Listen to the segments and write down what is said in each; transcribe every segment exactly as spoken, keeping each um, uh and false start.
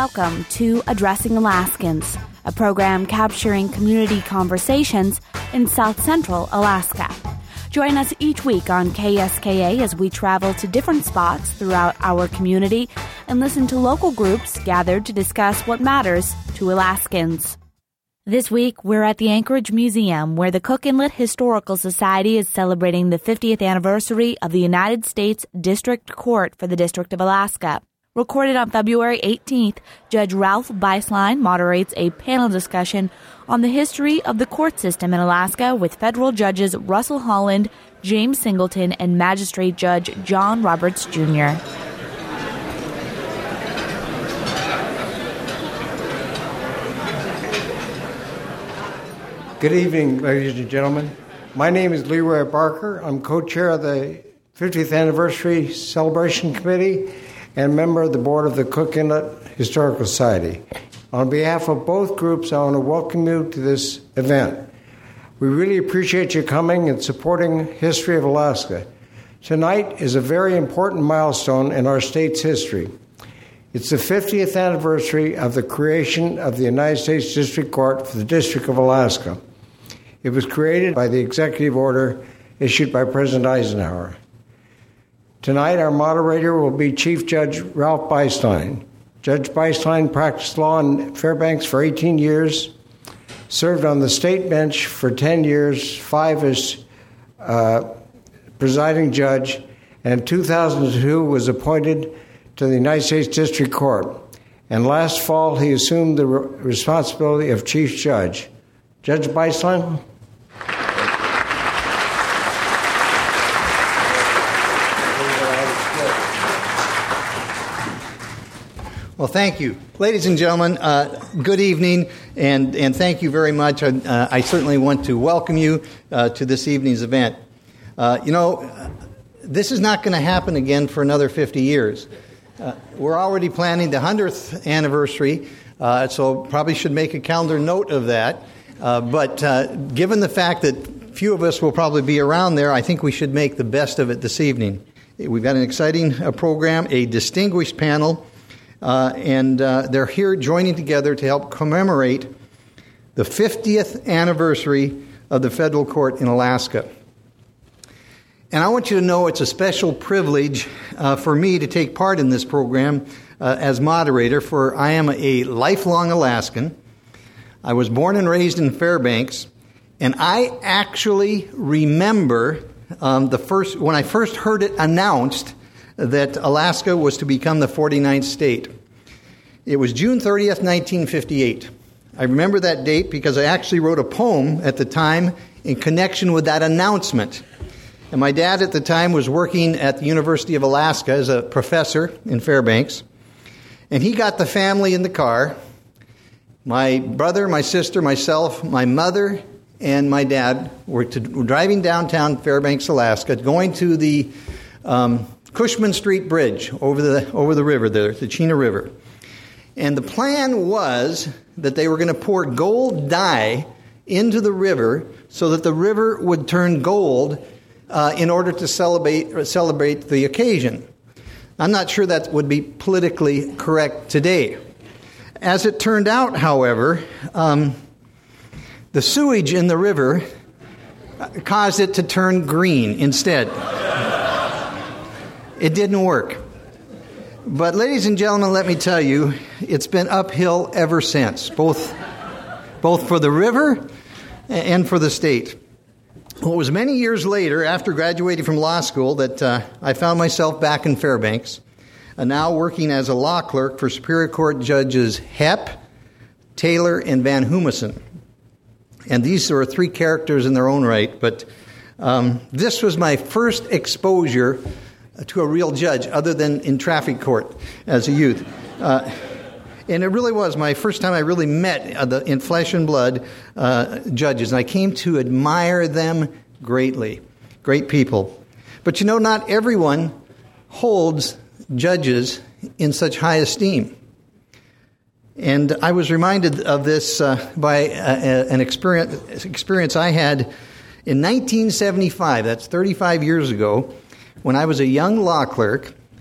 welcome to Addressing Alaskans, a program capturing community conversations in South Central Alaska. Join us each week on K S K A as we travel to different spots throughout our community and listen to local groups gathered to discuss what matters to Alaskans. This week, we're at the Anchorage Museum, where the Cook Inlet Historical Society is celebrating the fiftieth anniversary of the United States District Court for the District of Alaska. Recorded on February eighteenth, Judge Ralph Beislein moderates a panel discussion on the history of the court system in Alaska with federal judges Russell Holland, James Singleton, and Magistrate Judge John Roberts, Junior Good evening, ladies and gentlemen. My name is Leroy Barker. I'm co-chair of the fiftieth Anniversary Celebration Committee and member of the board of the Cook Inlet Historical Society. On behalf of both groups, I want to welcome you to this event. We really appreciate you coming and supporting History of Alaska. Tonight is a very important milestone in our state's history. It's the fiftieth anniversary of the creation of the United States District Court for the District of Alaska. It was created by the executive order issued by President Eisenhower. Tonight, our moderator will be Chief Judge Ralph Beislein. Judge Beislein practiced law in Fairbanks for eighteen years, served on the state bench for ten years, five as uh, presiding judge, and in two thousand two was appointed to the United States District Court. And last fall, he assumed the re- responsibility of Chief Judge. Judge Beislein? Well, thank you. Ladies and gentlemen, uh, good evening, and, and thank you very much. Uh, I certainly want to welcome you uh, to this evening's event. Uh, you know, this is not going to happen again for another fifty years. Uh, we're already planning the one hundredth anniversary, uh, so probably should make a calendar note of that. Uh, but uh, given the fact that few of us will probably be around there, I think we should make the best of it this evening. We've got an exciting uh, program, a distinguished panel, Uh, and uh, they're here joining together to help commemorate the fiftieth anniversary of the federal court in Alaska. And I want you to know it's a special privilege uh, for me to take part in this program uh, as moderator, for I am a lifelong Alaskan. I was born and raised in Fairbanks, and I actually remember um, the first when I first heard it announced that Alaska was to become the forty-ninth state. It was June thirtieth, nineteen fifty-eight. I remember that date because I actually wrote a poem at the time in connection with that announcement. And my dad at the time was working at the University of Alaska as a professor in Fairbanks. And he got the family in the car, my brother, my sister, myself, my mother, and my dad were, to, were driving downtown Fairbanks, Alaska, going to the um, Cushman Street Bridge over the over the river there, the Chena River. And the plan was that they were going to pour gold dye into the river so that the river would turn gold uh, in order to celebrate celebrate the occasion. I'm not sure that would be politically correct today. As it turned out, however, um, the sewage in the river caused it to turn green instead. It didn't work. But ladies and gentlemen, let me tell you, it's been uphill ever since, both, both for the river and for the state. Well, it was many years later, after graduating from law school, that uh, I found myself back in Fairbanks, uh, now working as a law clerk for Superior Court Judges Hepp, Taylor, and Van Humison. And these are three characters in their own right, but um, this was my first exposure to a real judge other than in traffic court as a youth. Uh, and it really was my first time I really met uh, the, in flesh and blood uh, judges. And I came to admire them greatly. Great people. But you know, not everyone holds judges in such high esteem. And I was reminded of this uh, by uh, an experience, experience I had in nineteen seventy-five. That's thirty-five years ago. When I was a young law clerk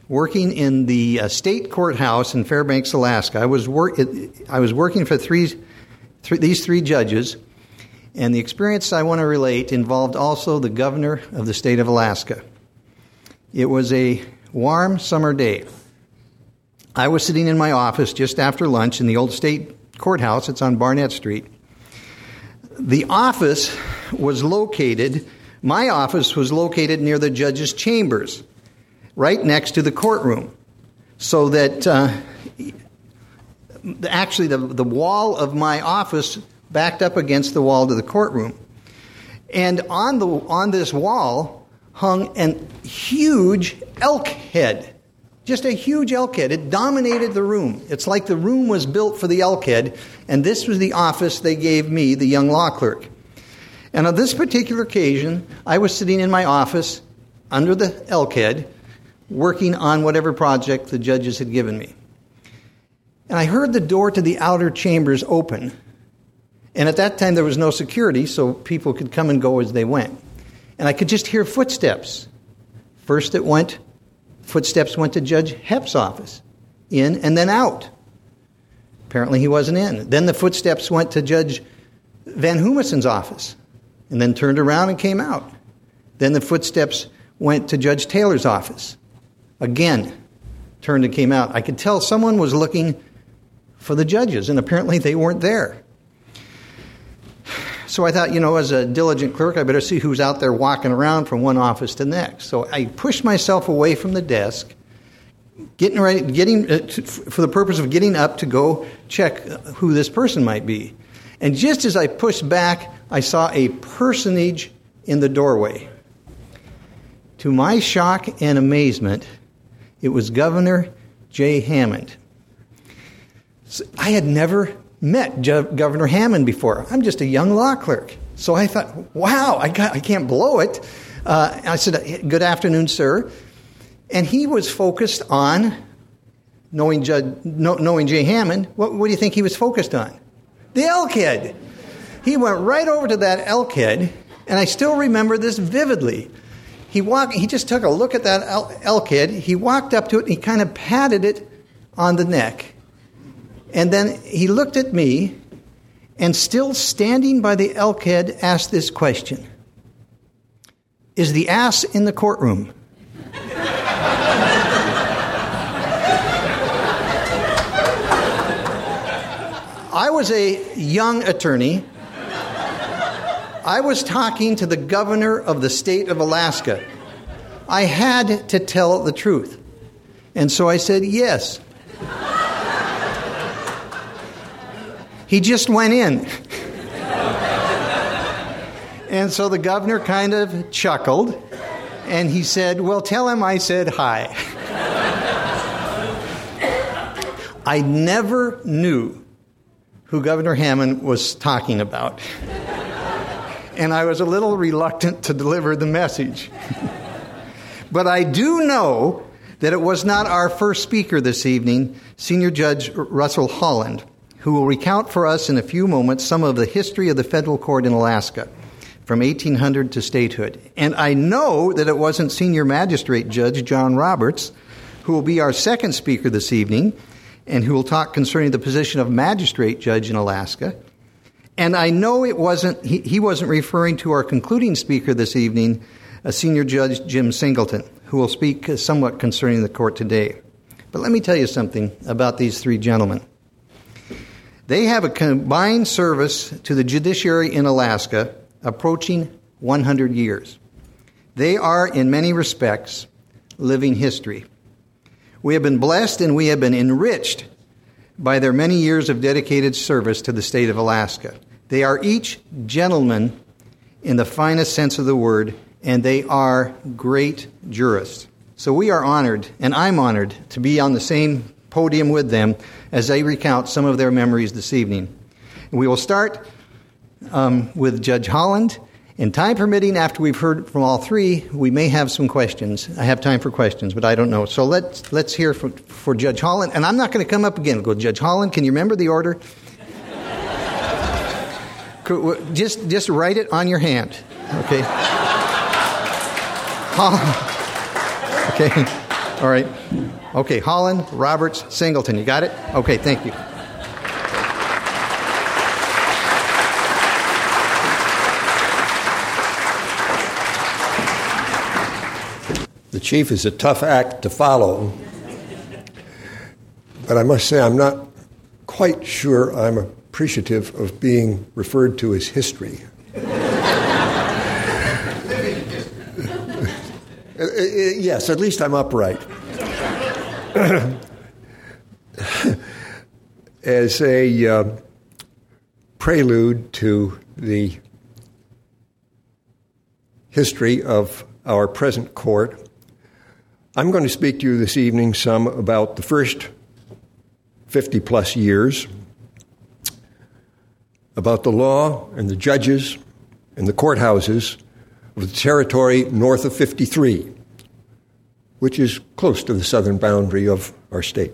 working in the uh, state courthouse in Fairbanks, Alaska. I was wor- I was working for three, th- these three judges, and the experience I want to relate involved also the governor of the state of Alaska. It was a warm summer day. I was sitting in my office just after lunch in the old state courthouse. It's on Barnett Street. The office was located, my office was located near the judge's chambers, right next to the courtroom, so that uh, actually the, the wall of my office backed up against the wall to the courtroom. And on the on this wall hung a huge elk head, just a huge elk head. It dominated the room. It's like the room was built for the elk head, and this was the office they gave me, the young law clerk. And on this particular occasion, I was sitting in my office under the elk head, working on whatever project the judges had given me. And I heard the door to the outer chambers open. And at that time, there was no security, so people could come and go as they went. And I could just hear footsteps. First it went, footsteps went to Judge Hepp's office, in and then out. Apparently he wasn't in. Then the footsteps went to Judge Van Humison's office, and then turned around and came out. Then the footsteps went to Judge Taylor's office. Again, turned and came out. I could tell someone was looking for the judges, and apparently they weren't there. So I thought, you know, as a diligent clerk, I better see who's out there walking around from one office to the next. So I pushed myself away from the desk, getting ready, getting uh, to, for the purpose of getting up to go check who this person might be. And just as I pushed back, I saw a personage in the doorway. To my shock and amazement, it was Governor Jay Hammond. So I had never met Ju- Governor Hammond before. I'm just a young law clerk. So I thought, wow, I, got, I can't blow it. Uh, I said, good afternoon, sir. And he was focused on, knowing, Judge, know, knowing Jay Hammond, what, what do you think he was focused on? The elk head. He went right over to that elk head, and I still remember this vividly. He walked. He just took a look at that elk head. He walked up to it, and he kind of patted it on the neck. And then he looked at me, and still standing by the elk head, asked this question. Is the ass in the courtroom? I was a young attorney. I was talking to the governor of the state of Alaska. I had to tell the truth. And so I said, yes. He just went in. And so the governor kind of chuckled, and he said, well, tell him I said hi. I never knew who Governor Hammond was talking about. And I was a little reluctant to deliver the message. But I do know that it was not our first speaker this evening, Senior Judge Russell Holland, who will recount for us in a few moments some of the history of the federal court in Alaska, from eighteen hundred to statehood. And I know that it wasn't Senior Magistrate Judge John Roberts, who will be our second speaker this evening, and who will talk concerning the position of magistrate judge in Alaska. And I know it wasn't he, he wasn't referring to our concluding speaker this evening, a Senior Judge Jim Singleton, who will speak somewhat concerning the court today. But let me tell you something about these three gentlemen. They have a combined service to the judiciary in Alaska approaching one hundred years. They are, in many respects, living history. We have been blessed and we have been enriched by their many years of dedicated service to the state of Alaska. They are each gentlemen in the finest sense of the word, and they are great jurists. So we are honored, and I'm honored, to be on the same podium with them as they recount some of their memories this evening. And we will start um, with Judge Holland. And time permitting, after we've heard from all three, we may have some questions. I have time for questions, but I don't know. So let's let's hear for, for Judge Holland. And I'm not going to come up again. I'll go, Judge Holland, can you remember the order? Just just write it on your hand, okay? Okay. All right. Okay, Holland, Roberts, Singleton. You got it? Okay, thank you. The chief is a tough act to follow, but I must say I'm not quite sure I'm appreciative of being referred to as history. Yes, at least I'm upright. As a uh, prelude to the history of our present court, I'm going to speak to you this evening some about the first fifty-plus years, about the law and the judges and the courthouses of the territory north of fifty-three, which is close to the southern boundary of our state.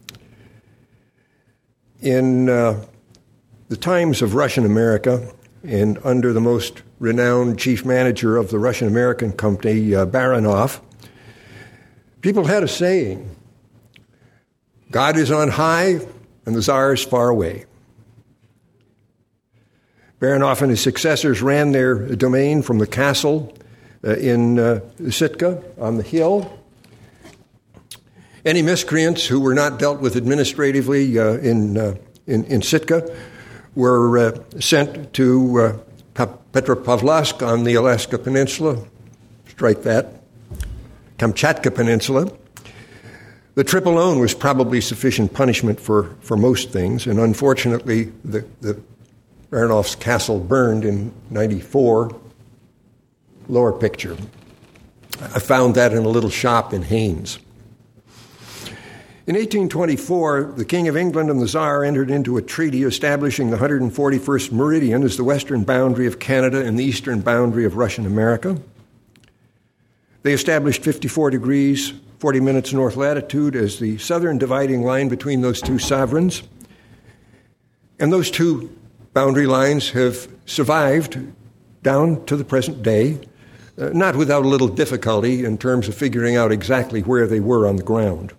In uh, the times of Russian America, and under the most renowned chief manager of the Russian American Company, uh, Baranov, people had a saying, God is on high and the Tsar is far away. Baranov and his successors ran their domain from the castle uh, in uh, Sitka on the hill. Any miscreants who were not dealt with administratively uh, in, uh, in in Sitka were uh, sent to uh, Petropavlovsk on the Alaska Peninsula. Strike that. Kamchatka Peninsula. The trip alone was probably sufficient punishment for, for most things, and unfortunately, the, the Baranov's castle burned in ninety-four. Lower picture. I found that in a little shop in Haines. In eighteen twenty-four, the King of England and the Tsar entered into a treaty establishing the one hundred forty-first meridian as the western boundary of Canada and the eastern boundary of Russian America. They established fifty-four degrees, forty minutes north latitude as the southern dividing line between those two sovereigns. And those two boundary lines have survived down to the present day, uh, not without a little difficulty in terms of figuring out exactly where they were on the ground.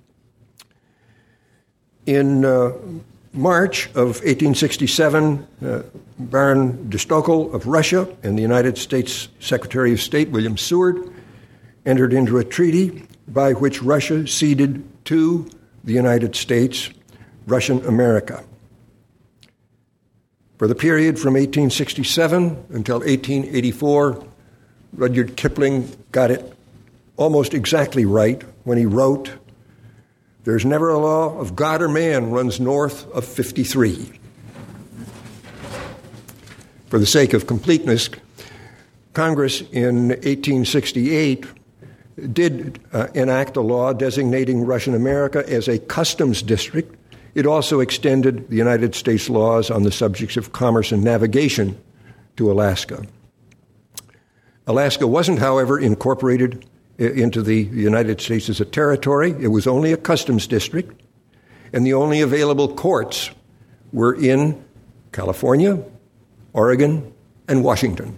In uh, March of eighteen sixty-seven, uh, Baron de Stockel of Russia and the United States Secretary of State, William Seward, entered into a treaty by which Russia ceded to the United States Russian America. For the period from eighteen sixty-seven until eighteen eighty-four, Rudyard Kipling got it almost exactly right when he wrote, "There's never a law of God or man runs north of fifty-three." For the sake of completeness, Congress in eighteen sixty-eight did uh, enact a law designating Russian America as a customs district. It also extended the United States laws on the subjects of commerce and navigation to Alaska. Alaska wasn't, however, incorporated into the United States as a territory. It was only a customs district, and the only available courts were in California, Oregon, and Washington.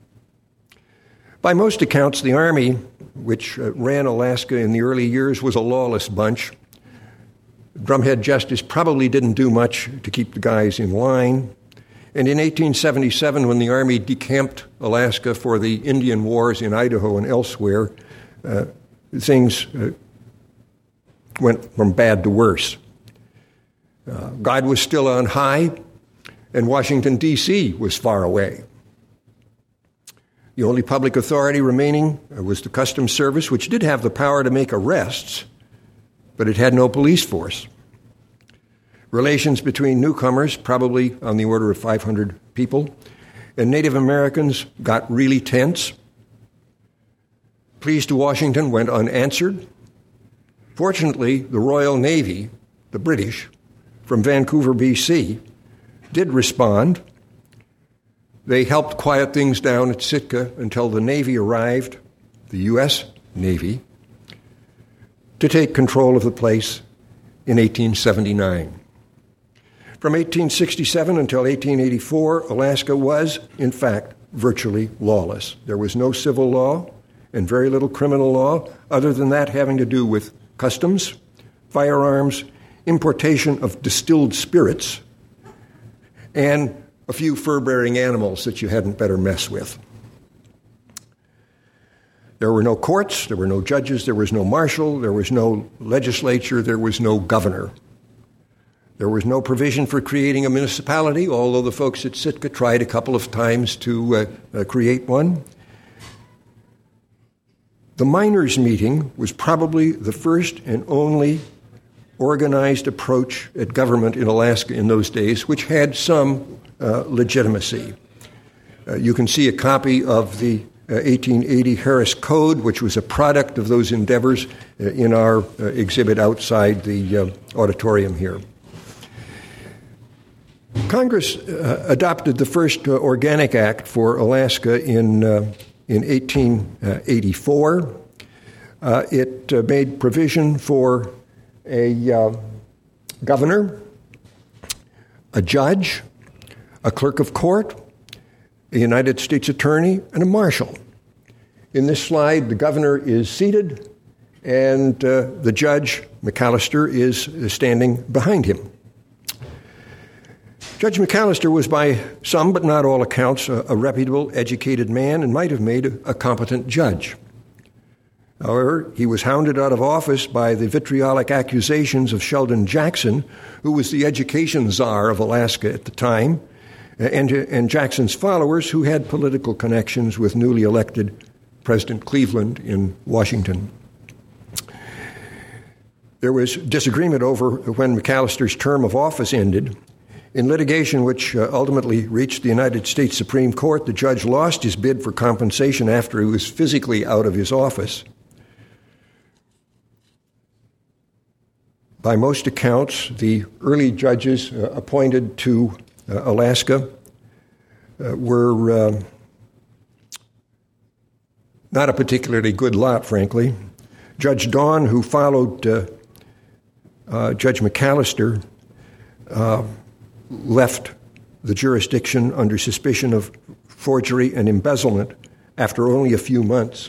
By most accounts, the Army, which uh, ran Alaska in the early years, was a lawless bunch. Drumhead justice probably didn't do much to keep the guys in line. And in eighteen seventy-seven, when the Army decamped Alaska for the Indian Wars in Idaho and elsewhere, uh, things uh, went from bad to worse. Uh, God was still on high, and Washington, D C was far away. The only public authority remaining was the Customs Service, which did have the power to make arrests, but it had no police force. Relations between newcomers, probably on the order of five hundred people, and Native Americans got really tense. Pleas to Washington went unanswered. Fortunately, the Royal Navy, the British, from Vancouver, B C, did respond. They helped quiet things down at Sitka until the Navy arrived, the U S Navy, to take control of the place in eighteen seventy-nine. From eighteen sixty-seven until eighteen eighty-four, Alaska was, in fact, virtually lawless. There was no civil law, and very little criminal law, other than that having to do with customs, firearms, importation of distilled spirits, and a few fur-bearing animals that you hadn't better mess with. There were no courts, there were no judges, there was no marshal, there was no legislature, there was no governor. There was no provision for creating a municipality, although the folks at Sitka tried a couple of times to uh, uh, create one. The miners' meeting was probably the first and only organized approach at government in Alaska in those days, which had some uh, legitimacy. Uh, you can see a copy of the uh, eighteen eighty Harris Code, which was a product of those endeavors, uh, in our uh, exhibit outside the uh, auditorium here. Congress uh, adopted the first uh, Organic Act for Alaska in, uh, in eighteen eighty-four. Uh, it uh, made provision for a uh, governor, a judge, a clerk of court, a United States attorney, and a marshal. In this slide, the governor is seated, and uh, the judge, McAllister, is standing behind him. Judge McAllister was by some, but not all accounts, a, a reputable, educated man and might have made a, a competent judge. However, he was hounded out of office by the vitriolic accusations of Sheldon Jackson, who was the education czar of Alaska at the time, and, and Jackson's followers, who had political connections with newly elected President Cleveland in Washington. There was disagreement over when McAllister's term of office ended. In litigation which uh, ultimately reached the United States Supreme Court, the judge lost his bid for compensation after he was physically out of his office. By most accounts, the early judges uh, appointed to uh, Alaska uh, were uh, not a particularly good lot, frankly. Judge Dawn, who followed uh, uh, Judge McAllister, uh, left the jurisdiction under suspicion of forgery and embezzlement after only a few months.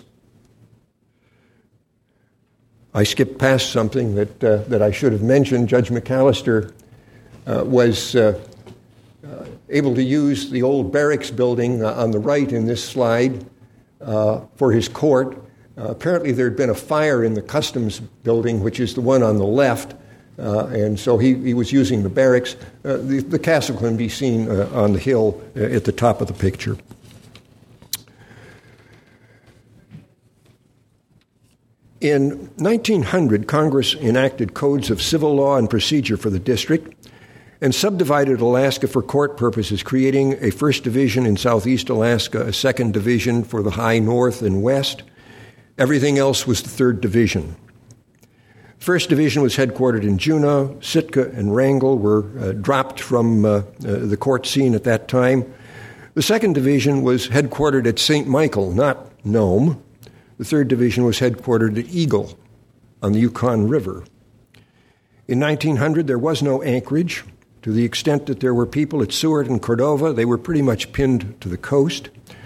I skipped past something that uh, that I should have mentioned. Judge McAllister uh, was uh, uh, able to use the old barracks building uh, on the right in this slide uh, for his court. Uh, apparently there had been a fire in the customs building, which is the one on the left, uh, and so he, he was using the barracks. Uh, the, the castle can be seen uh, on the hill uh, at the top of the picture. In nineteen hundred, Congress enacted codes of civil law and procedure for the district and subdivided Alaska for court purposes, creating a first division in southeast Alaska, a second division for the high north and west. Everything else was the third division. First division was headquartered in Juneau. Sitka and Wrangell were uh, dropped from uh, uh, the court scene at that time. The second division was headquartered at Saint Michael, not Nome. The third division was headquartered at Eagle on the Yukon River. In nineteen hundred, there was no Anchorage. To the extent that there were people at Seward and Cordova, they were pretty much pinned to the coast.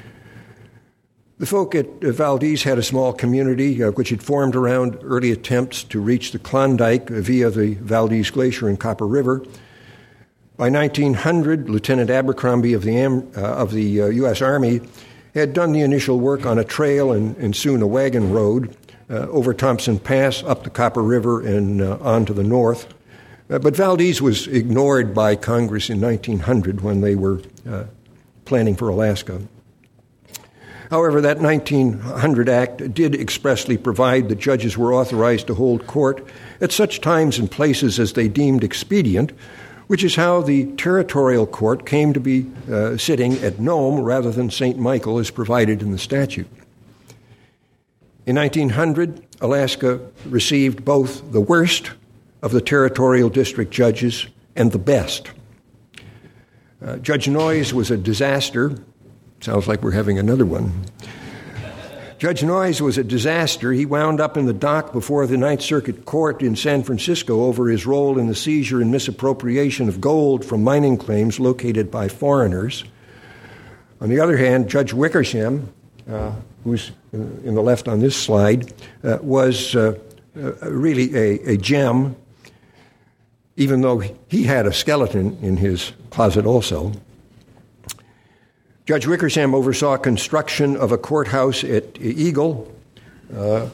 The folk at Valdez had a small community uh, which had formed around early attempts to reach the Klondike via the Valdez Glacier and Copper River. By nineteen hundred, Lieutenant Abercrombie of the, Am- uh, of the uh, U S Army had done the initial work on a trail and, and soon a wagon road uh, over Thompson Pass, up the Copper River, and uh, on to the north. Uh, but Valdez was ignored by Congress in nineteen hundred when they were uh, planning for Alaska. However, that nineteen hundred Act did expressly provide that judges were authorized to hold court at such times and places as they deemed expedient, which is how the territorial court came to be uh, sitting at Nome rather than Saint Michael as provided in the statute. In nineteen hundred, Alaska received both the worst of the territorial district judges and the best. Uh, Judge Noyes was a disaster. Sounds like we're having another one. Judge Noyes was a disaster. He wound up in the dock before the Ninth Circuit Court in San Francisco over his role in the seizure and misappropriation of gold from mining claims located by foreigners. On the other hand, Judge Wickersham uh, who's in the left on this slide, uh, was uh, uh, really a, a gem, even though he had a skeleton in his closet also. Judge Wickersham oversaw construction of a courthouse at Eagle. Uh,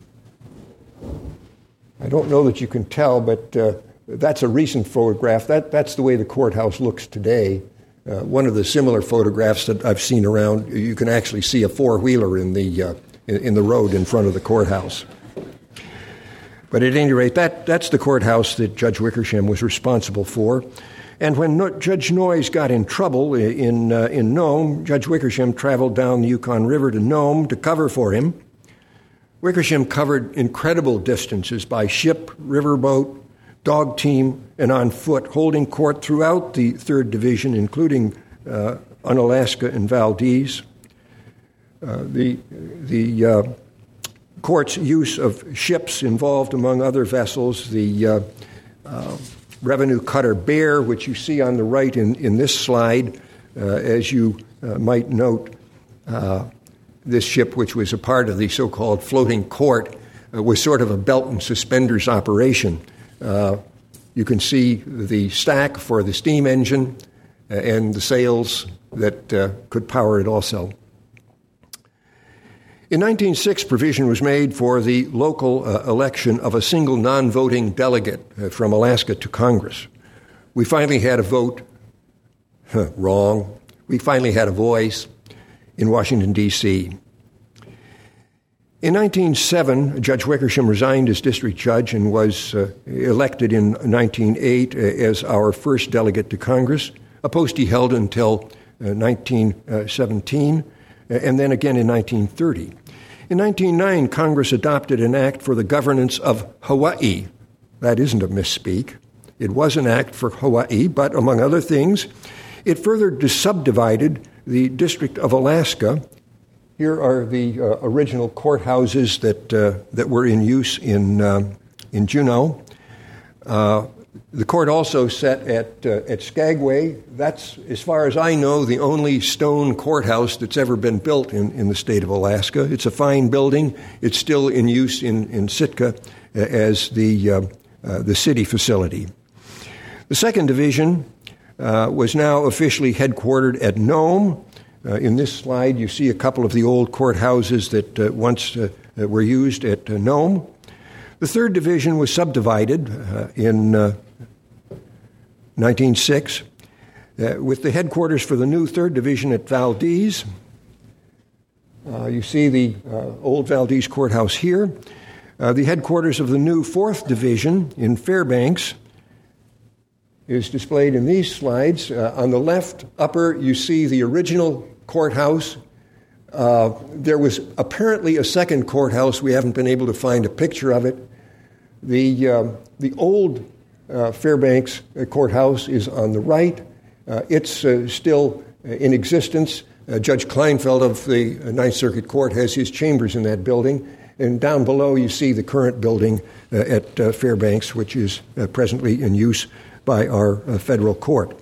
I don't know that you can tell, but uh, that's a recent photograph. That, that's the way the courthouse looks today. Uh, one of the similar photographs that I've seen around, you can actually see a four-wheeler in the uh, in, in the road in front of the courthouse. But at any rate, that, that's the courthouse that Judge Wickersham was responsible for. And when no, Judge Noyes got in trouble in uh, in Nome, Judge Wickersham traveled down the Yukon River to Nome to cover for him. Wickersham covered incredible distances by ship, riverboat, dog team, and on foot, holding court throughout the third Division, including uh, Unalaska and Valdez. Uh, the the uh, court's use of ships involved, among other vessels, the uh, uh, revenue cutter Bear, which you see on the right in, in this slide. Uh, as you uh, might note, uh, this ship, which was a part of the so-called floating court, uh, was sort of a belt and suspenders operation. Uh, you can see the stack for the steam engine uh, and the sails that uh, could power it also. In nineteen oh six, provision was made for the local uh, election of a single non-voting delegate uh, from Alaska to Congress. We finally had a vote. Huh, wrong. We finally had a voice in Washington, D C In nineteen oh seven, Judge Wickersham resigned as district judge and was uh, elected in nineteen oh eight uh, as our first delegate to Congress, a post he held until uh, nineteen seventeen, uh, and then again in nineteen thirty. In nineteen oh nine, Congress adopted an act for the governance of Hawaii. That isn't a misspeak. It was an act for Hawaii, but among other things, it further subdivided the District of Alaska. Here are the uh, original courthouses that uh, that were in use in uh, in Juneau. Uh, the court also set at uh, at Skagway. That's, as far as I know, the only stone courthouse that's ever been built in, in the state of Alaska. It's a fine building. It's still in use in in Sitka uh, as the uh, uh, the city facility. The second division uh, was now officially headquartered at Nome. Uh, in this slide, you see a couple of the old courthouses that uh, once uh, were used at uh, Nome. The third division was subdivided uh, in uh, nineteen oh six, uh, with the headquarters for the new third division at Valdez. Uh, you see the uh, old Valdez courthouse here. Uh, the headquarters of the new fourth division in Fairbanks is displayed in these slides. Uh, on the left upper, you see the original courthouse. Uh, there was apparently a second courthouse. We haven't been able to find a picture of it. The uh, the old uh, Fairbanks courthouse is on the right. Uh, it's uh, still in existence. Uh, Judge Kleinfeld of the Ninth Circuit Court has his chambers in that building. And down below, you see the current building uh, at uh, Fairbanks, which is uh, presently in use by our uh, federal court.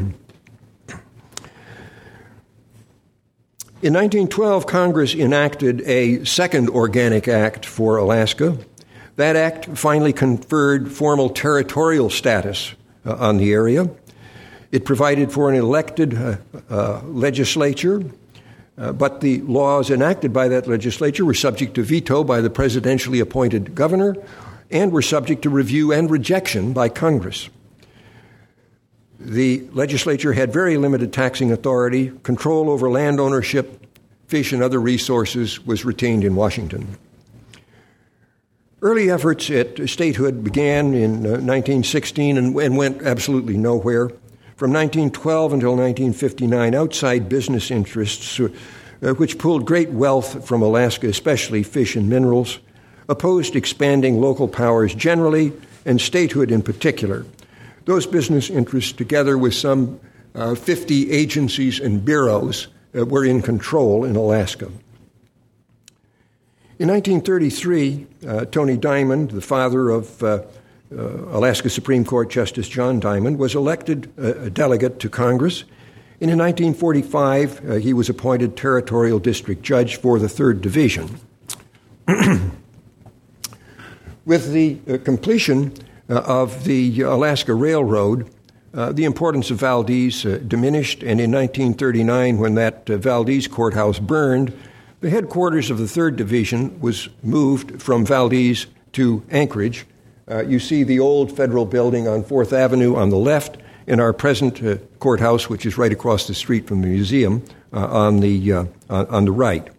In nineteen twelve, Congress enacted a second Organic Act for Alaska. That act finally conferred formal territorial status uh, on the area. It provided for an elected uh, uh, legislature, uh, but the laws enacted by that legislature were subject to veto by the presidentially appointed governor and were subject to review and rejection by Congress. The legislature had very limited taxing authority. Control over land ownership, fish, and other resources was retained in Washington. Early efforts at statehood began in uh, nineteen sixteen and, and went absolutely nowhere. From nineteen twelve until nineteen fifty-nine, outside business interests, uh, which pulled great wealth from Alaska, especially fish and minerals, opposed expanding local powers generally and statehood in particular. Those business interests, together with some uh, fifty agencies and bureaus, uh, were in control in Alaska. In nineteen thirty-three, uh, Tony Diamond, the father of uh, uh, Alaska Supreme Court Justice John Diamond, was elected uh, a delegate to Congress, And in nineteen forty-five, uh, he was appointed Territorial District Judge for the third Division. With the uh, completion uh, of the Alaska Railroad, uh, the importance of Valdez uh, diminished, and in nineteen thirty-nine, when that uh, Valdez courthouse burned, the headquarters of the third Division was moved from Valdez to Anchorage. Uh, you see the old federal building on fourth Avenue on the left, and our present uh, courthouse, which is right across the street from the museum, uh, on the uh, on the right.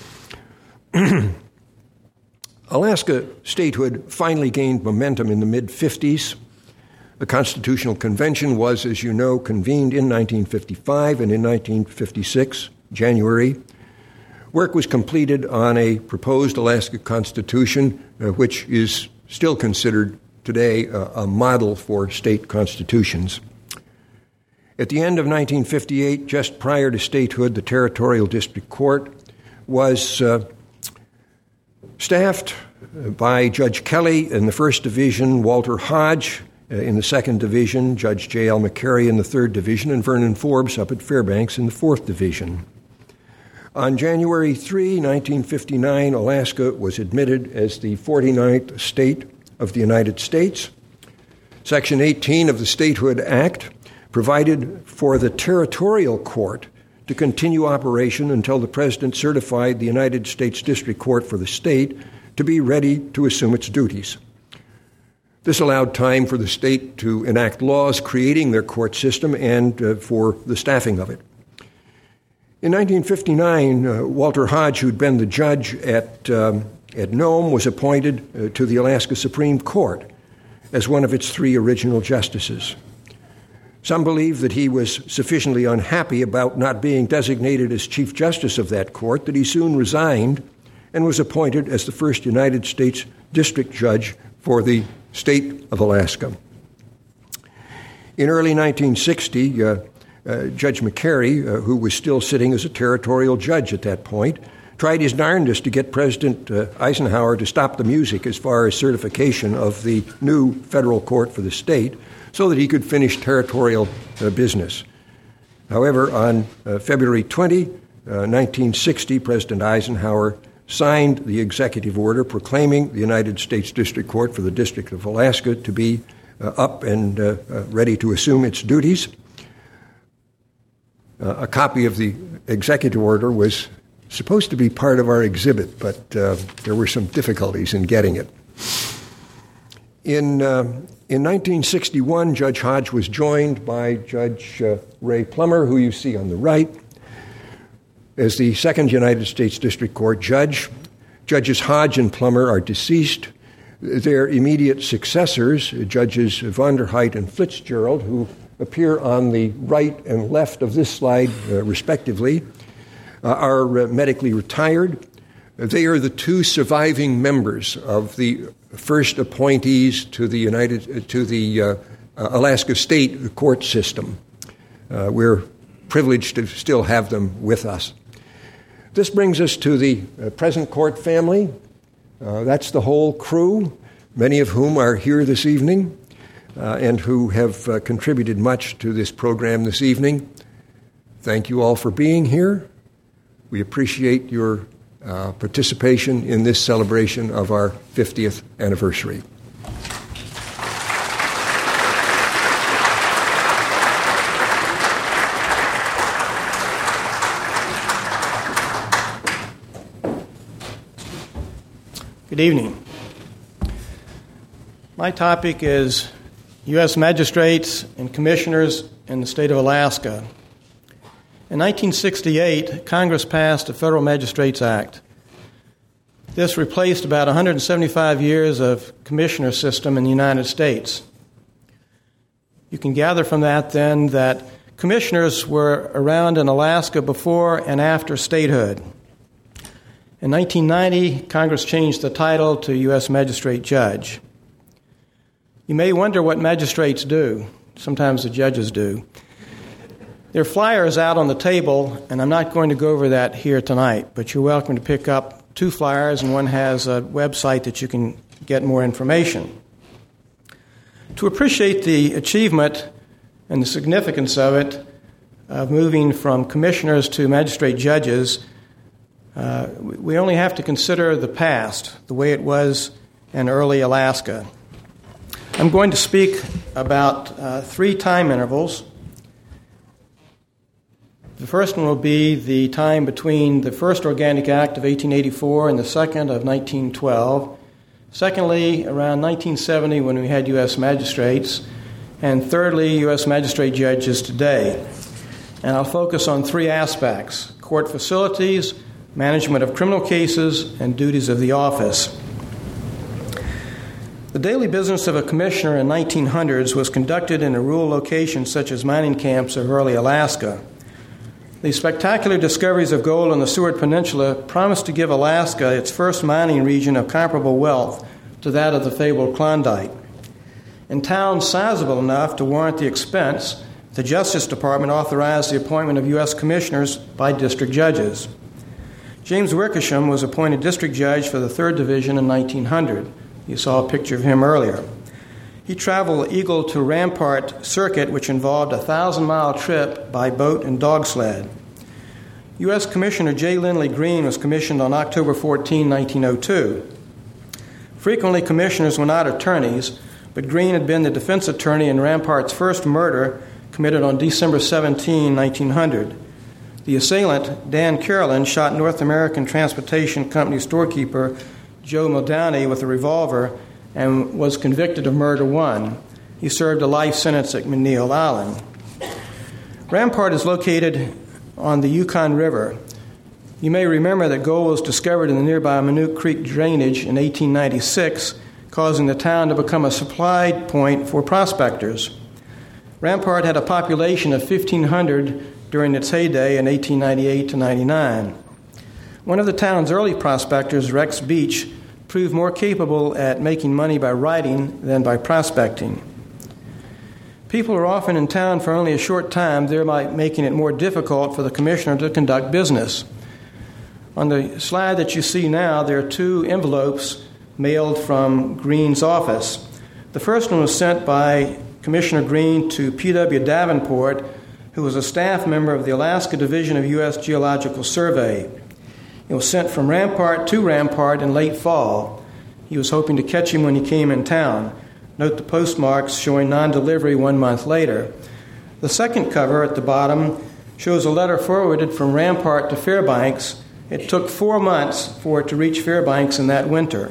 Alaska statehood finally gained momentum in the mid-fifties. The Constitutional Convention was, as you know, convened in nineteen fifty-five, and in nineteen fifty-six, January, work was completed on a proposed Alaska Constitution, uh, which is still considered today uh, a model for state constitutions. At the end of nineteen fifty-eight, just prior to statehood, the Territorial District Court was uh, staffed by Judge Kelly in the first Division, Walter Hodge uh, in the second Division, Judge J L McCary in the third Division, and Vernon Forbes up at Fairbanks in the fourth Division. On January third, nineteen fifty-nine, Alaska was admitted as the forty-ninth state of the United States. Section eighteen of the Statehood Act provided for the Territorial Court to continue operation until the President certified the United States District Court for the state to be ready to assume its duties. This allowed time for the state to enact laws creating their court system and uh, for the staffing of it. In nineteen fifty-nine, uh, Walter Hodge, who'd been the judge at, um, at Nome, was appointed uh, to the Alaska Supreme Court as one of its three original justices. Some believe that he was sufficiently unhappy about not being designated as Chief Justice of that court that he soon resigned and was appointed as the first United States District Judge for the state of Alaska. In early nineteen sixty, uh, uh, Judge McCary, uh, who was still sitting as a territorial judge at that point, tried his darndest to get President uh, Eisenhower to stop the music as far as certification of the new federal court for the state, so that he could finish territorial uh, business. However, on uh, February twentieth, uh, nineteen sixty, President Eisenhower signed the executive order proclaiming the United States District Court for the District of Alaska to be uh, up and uh, uh, ready to assume its duties. Uh, a copy of the executive order was supposed to be part of our exhibit, but uh, there were some difficulties in getting it. In uh, In nineteen sixty-one, Judge Hodge was joined by Judge uh, Ray Plummer, who you see on the right, as the second United States District Court judge. Judges Hodge and Plummer are deceased. Their immediate successors, Judges Vonderheit and Fitzgerald, who appear on the right and left of this slide, uh, respectively, uh, are uh, medically retired. They are the two surviving members of the first appointees to the United to the uh, Alaska State court system. Uh, we're privileged to still have them with us. This brings us to the uh, present court family. Uh, that's the whole crew, many of whom are here this evening uh, and who have uh, contributed much to this program this evening. Thank you all for being here. We appreciate your Uh, participation in this celebration of our fiftieth anniversary. Good evening. My topic is U S magistrates and commissioners in the state of Alaska. In nineteen sixty-eight, Congress passed the Federal Magistrates Act. This replaced about one hundred seventy-five years of commissioner system in the United States. You can gather from that, then, that commissioners were around in Alaska before and after statehood. In nineteen ninety, Congress changed the title to U S Magistrate Judge. You may wonder what magistrates do. Sometimes the judges do. There are flyers out on the table, and I'm not going to go over that here tonight, but you're welcome to pick up two flyers, and one has a website that you can get more information. To appreciate the achievement and the significance of it, of moving from commissioners to magistrate judges, uh, we only have to consider the past, the way it was in early Alaska. I'm going to speak about uh, three time intervals. The first one will be the time between the first Organic Act of eighteen eighty-four and the second of nineteen twelve. Secondly, around nineteen seventy when we had U S magistrates. And thirdly, U S magistrate judges today. And I'll focus on three aspects: court facilities, management of criminal cases, and duties of the office. The daily business of a commissioner in nineteen hundreds was conducted in a rural location such as mining camps of early Alaska. The spectacular discoveries of gold on the Seward Peninsula promised to give Alaska its first mining region of comparable wealth to that of the fabled Klondike. In towns sizable enough to warrant the expense, the Justice Department authorized the appointment of U S commissioners by district judges. James Wickersham was appointed district judge for the third Division in nineteen hundred. You saw a picture of him earlier. He traveled the Eagle to Rampart circuit, which involved a thousand-mile trip by boat and dog sled. U S Commissioner J. Lindley Green was commissioned on October fourteenth, nineteen oh two. Frequently, commissioners were not attorneys, but Green had been the defense attorney in Rampart's first murder committed on December seventeenth, nineteen hundred. The assailant, Dan Carolyn, shot North American Transportation Company storekeeper Joe Muldowney with a revolver and was convicted of murder one. He served a life sentence at McNeil Island. Rampart is located on the Yukon River. You may remember that gold was discovered in the nearby Minute Creek drainage in eighteen ninety-six, causing the town to become a supply point for prospectors. Rampart had a population of fifteen hundred during its heyday in eighteen ninety-eight to ninety-nine. One of the town's early prospectors, Rex Beach, proved more capable at making money by writing than by prospecting. People are often in town for only a short time, thereby making it more difficult for the commissioner to conduct business. On the slide that you see now, there are two envelopes mailed from Green's office. The first one was sent by Commissioner Green to P W Davenport, who was a staff member of the Alaska Division of U S Geological Survey. It was sent from Rampart to Rampart in late fall. He was hoping to catch him when he came in town. Note the postmarks showing non-delivery one month later. The second cover at the bottom shows a letter forwarded from Rampart to Fairbanks. It took four months for it to reach Fairbanks in that winter.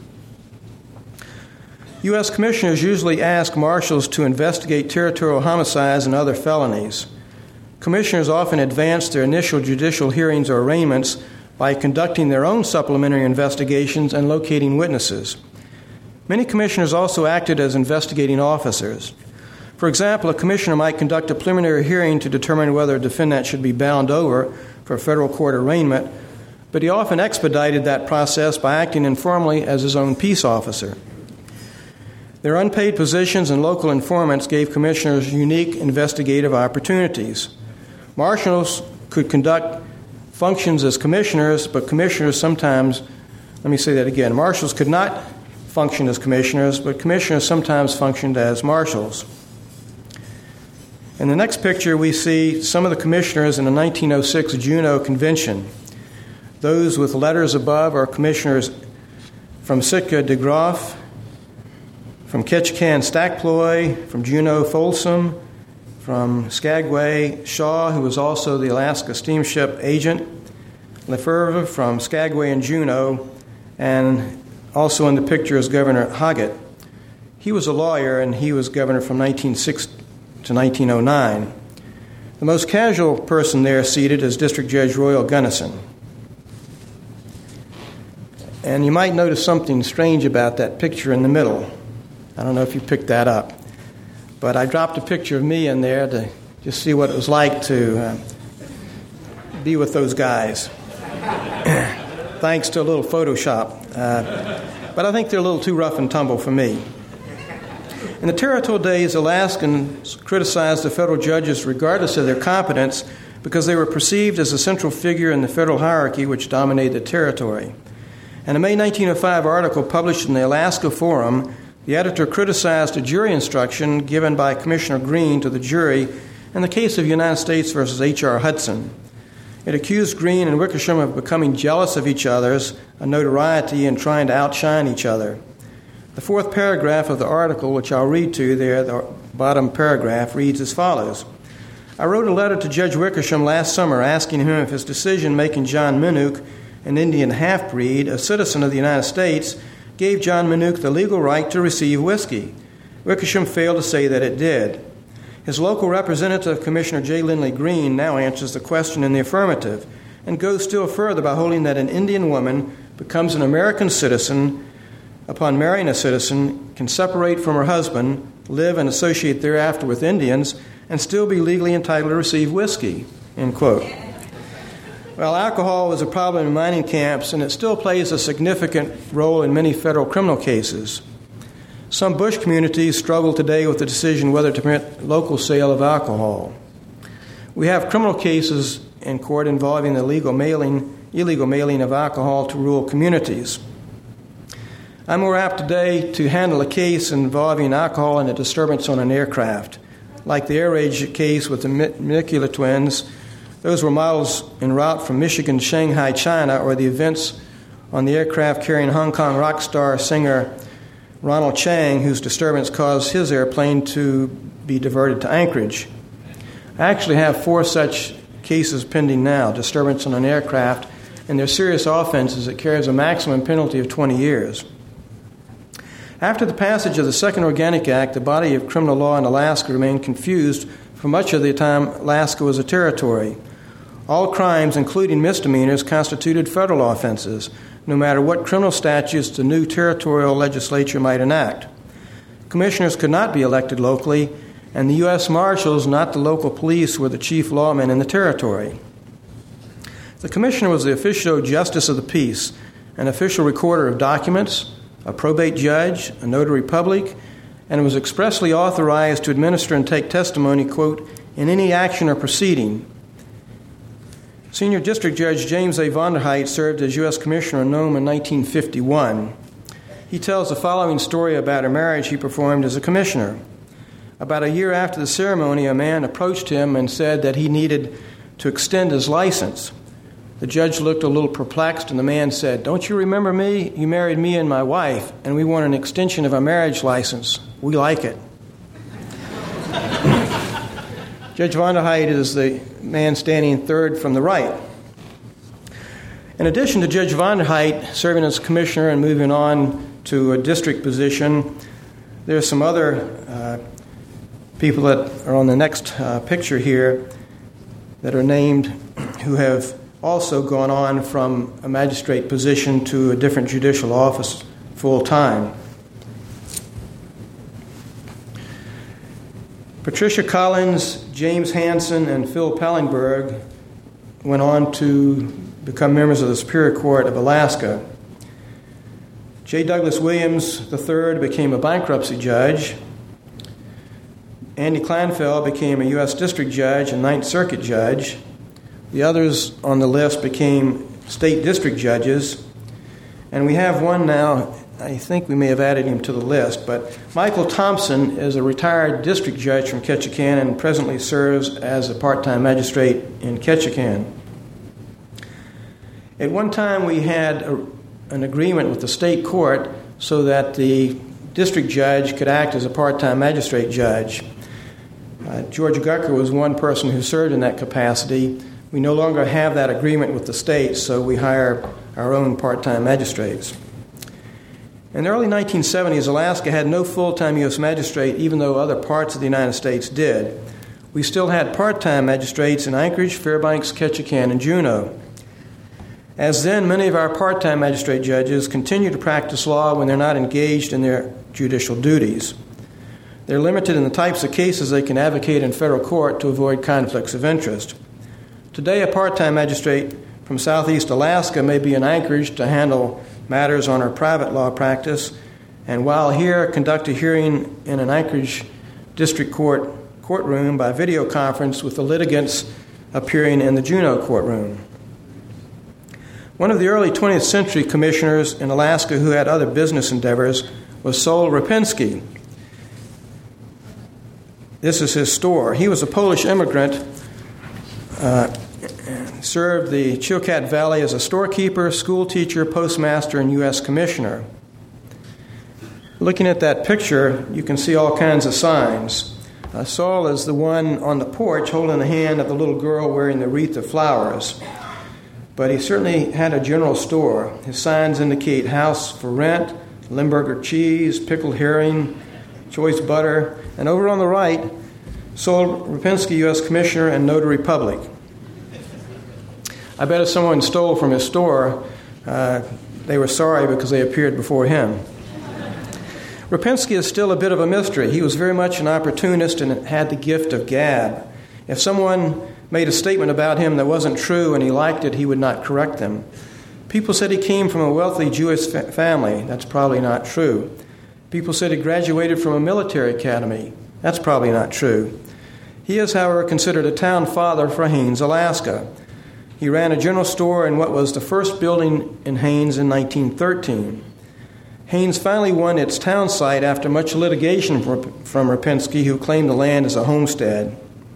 U S commissioners usually ask marshals to investigate territorial homicides and other felonies. Commissioners often advance their initial judicial hearings or arraignments by conducting their own supplementary investigations and locating witnesses. Many commissioners also acted as investigating officers. For example, a commissioner might conduct a preliminary hearing to determine whether a defendant should be bound over for a federal court arraignment, but he often expedited that process by acting informally as his own peace officer. Their unpaid positions and local informants gave commissioners unique investigative opportunities. Marshals could conduct functions as commissioners, but commissioners sometimes, let me say that again, marshals could not function as commissioners, but commissioners sometimes functioned as marshals. In the next picture, we see some of the commissioners in the nineteen oh six Juneau Convention. Those with letters above are commissioners from Sitka de Groff, from Ketchikan Stackploy, from Juneau Folsom, from Skagway Shaw, who was also the Alaska steamship agent, Lefebvre from Skagway and Juneau, and also in the picture is Governor Hoggett. He was a lawyer, and he was governor from nineteen oh six to nineteen oh nine. The most casual person there seated is District Judge Royal Gunnison. And you might notice something strange about that picture in the middle. I don't know if you picked that up. But I dropped a picture of me in there to just see what it was like to uh, be with those guys. Thanks to a little Photoshop. Uh, but I think they're a little too rough and tumble for me. In the territorial days, Alaskans criticized the federal judges regardless of their competence because they were perceived as a central figure in the federal hierarchy which dominated the territory. In a May nineteen oh five article published in the Alaska Forum, the editor criticized a jury instruction given by Commissioner Green to the jury and the case of United States versus H R Hudson. It accused Green and Wickersham of becoming jealous of each other's notoriety and trying to outshine each other. The fourth paragraph of the article, which I'll read to you there, the bottom paragraph, reads as follows. I wrote a letter to Judge Wickersham last summer asking him if his decision making John Minuk, an Indian half-breed, a citizen of the United States, gave John Minuk the legal right to receive whiskey. Wickersham failed to say that it did. His local representative, Commissioner J. Lindley Green, now answers the question in the affirmative and goes still further by holding that an Indian woman becomes an American citizen upon marrying a citizen, can separate from her husband, live and associate thereafter with Indians, and still be legally entitled to receive whiskey, end quote. Well, alcohol was a problem in mining camps, and it still plays a significant role in many federal criminal cases. Some bush communities struggle today with the decision whether to permit local sale of alcohol. We have criminal cases in court involving the illegal mailing, illegal mailing of alcohol to rural communities. I'm more apt today to handle a case involving alcohol and a disturbance on an aircraft. Like the air raid case with the Manicula twins, those were models en route from Michigan to Shanghai, China, or the events on the aircraft carrying Hong Kong rock star singer Ronald Chang, whose disturbance caused his airplane to be diverted to Anchorage. I actually have four such cases pending now, disturbance on an aircraft, and they're serious offenses that carries a maximum penalty of twenty years. After the passage of the Second Organic Act, the body of criminal law in Alaska remained confused for much of the time Alaska was a territory. All crimes, including misdemeanors, constituted federal offenses, no matter what criminal statutes the new territorial legislature might enact. Commissioners could not be elected locally, and the U S Marshals, not the local police, were the chief lawmen in the territory. The commissioner was the officio justice of the peace, an official recorder of documents, a probate judge, a notary public, and was expressly authorized to administer and take testimony, quote, in any action or proceeding. Senior District Judge James A. Vonderheit served as U S Commissioner in Nome in nineteen fifty-one. He tells the following story about a marriage he performed as a commissioner. About a year after the ceremony, a man approached him and said that he needed to extend his license. The judge looked a little perplexed, and the man said, "Don't you remember me? You married me and my wife, and we want an extension of our marriage license. We like it." Judge Vonderheit is the man standing third from the right. In addition to Judge Vonderheit serving as commissioner and moving on to a district position, there are some other uh, people that are on the next uh, picture here that are named who have also gone on from a magistrate position to a different judicial office full time. Patricia Collins, James Hansen, and Phil Pellenberg went on to become members of the Superior Court of Alaska. J. Douglas Williams the third became a bankruptcy judge. Andy Kleinfeld became a U S District Judge and Ninth Circuit Judge. The others on the list became state district judges. And we have one now, I think we may have added him to the list, but Michael Thompson is a retired district judge from Ketchikan and presently serves as a part-time magistrate in Ketchikan. At one time we had a, an agreement with the state court so that the district judge could act as a part-time magistrate judge. Uh, George Gucker was one person who served in that capacity. We no longer have that agreement with the state, so we hire our own part-time magistrates. In the early nineteen seventies, Alaska had no full-time U S magistrate, even though other parts of the United States did. We still had part-time magistrates in Anchorage, Fairbanks, Ketchikan, and Juneau. As then, many of our part-time magistrate judges continue to practice law when they're not engaged in their judicial duties. They're limited in the types of cases they can advocate in federal court to avoid conflicts of interest. Today, a part-time magistrate from southeast Alaska may be in Anchorage to handle matters on her private law practice, and while here, conduct a hearing in an Anchorage District Court courtroom by video conference with the litigants appearing in the Juneau courtroom. One of the early twentieth century commissioners in Alaska who had other business endeavors was Sol Rapinski. this is his store. He was a Polish immigrant, uh, served the Chilkat Valley as a storekeeper, school teacher, postmaster, and U S commissioner. Looking at that picture, you can see all kinds of signs. Uh, Saul is the one on the porch holding the hand of the little girl wearing the wreath of flowers. But he certainly had a general store. His signs indicate house for rent, Limburger cheese, pickled herring, choice butter, and over on the right, Saul Rapinski, U S Commissioner and Notary Public. I bet if someone stole from his store, uh, they were sorry because they appeared before him. Rapinski is still a bit of a mystery. He was very much an opportunist and had the gift of gab. If someone made a statement about him that wasn't true and he liked it, he would not correct them. People said he came from a wealthy Jewish fa- family. That's probably not true. People said he graduated from a military academy. That's probably not true. He is, however, considered a town father for Haines, Alaska. He ran a general store in what was the first building in Haines in nineteen thirteen. Haines finally won its town site after much litigation from Rapinski, who claimed the land as a homestead.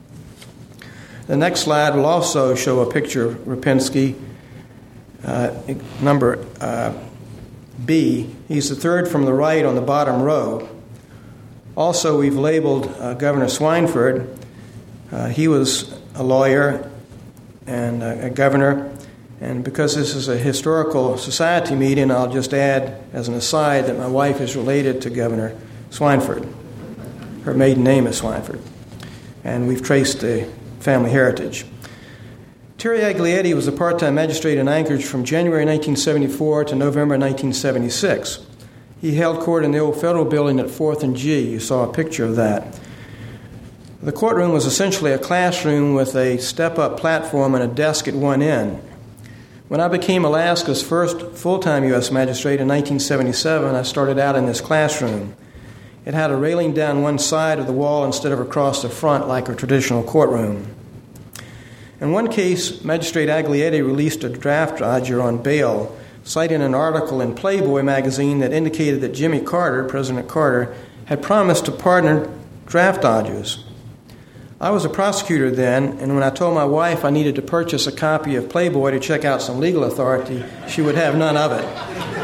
The next slide will also show a picture of Rapinski, uh, number uh, B. He's the third from the right on the bottom row. Also, we've labeled uh, Governor Swineford. Uh, he was a lawyer and a, a governor. And because this is a historical society meeting, I'll just add as an aside that my wife is related to Governor Swineford. Her maiden name is Swineford. And we've traced the family heritage. Terry Aglietti was a part-time magistrate in Anchorage from January nineteen seventy-four to November nineteen seventy-six. He held court in the old federal building at fourth and G. You saw a picture of that. The courtroom was essentially a classroom with a step-up platform and a desk at one end. When I became Alaska's first full-time U S magistrate in nineteen seventy-seven, I started out in this classroom. It had a railing down one side of the wall instead of across the front like a traditional courtroom. In one case, Magistrate Aglietti released a draft dodger on bail, citing an article in Playboy magazine that indicated that Jimmy Carter, President Carter, had promised to pardon draft dodgers. I was a prosecutor then, and when I told my wife I needed to purchase a copy of Playboy to check out some legal authority, she would have none of it.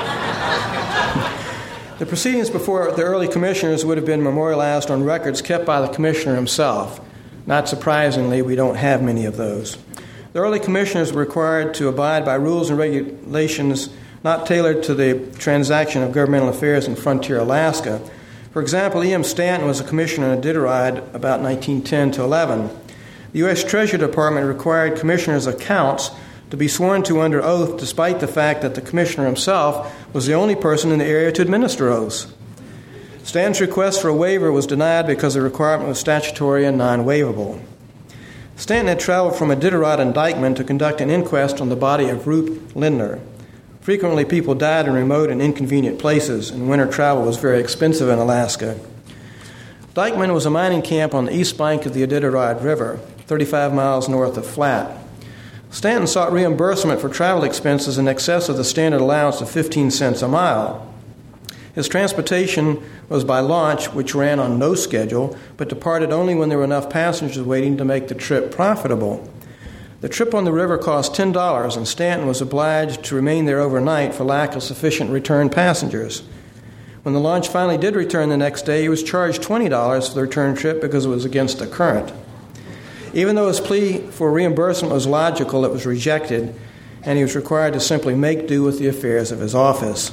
The proceedings before the early commissioners would have been memorialized on records kept by the commissioner himself. Not surprisingly, we don't have many of those. The early commissioners were required to abide by rules and regulations not tailored to the transaction of governmental affairs in frontier Alaska. For example, E M Stanton was a commissioner in Iditarod about nineteen ten to eleven. The U S Treasury Department required commissioners' accounts to be sworn to under oath despite the fact that the commissioner himself was the only person in the area to administer oaths. Stanton's request for a waiver was denied because the requirement was statutory and non-waivable. Stanton had traveled from Iditarod and Dykeman to conduct an inquest on the body of Ruth Lindner. Frequently, people died in remote and inconvenient places, and winter travel was very expensive in Alaska. Dykeman was a mining camp on the east bank of the Iditarod River, thirty-five miles north of Flat. Stanton sought reimbursement for travel expenses in excess of the standard allowance of fifteen cents a mile. His transportation was by launch, which ran on no schedule, but departed only when there were enough passengers waiting to make the trip profitable. The trip on the river cost ten dollars, and Stanton was obliged to remain there overnight for lack of sufficient return passengers. When the launch finally did return the next day, he was charged twenty dollars for the return trip because it was against the current. Even though his plea for reimbursement was logical, it was rejected, and he was required to simply make do with the affairs of his office.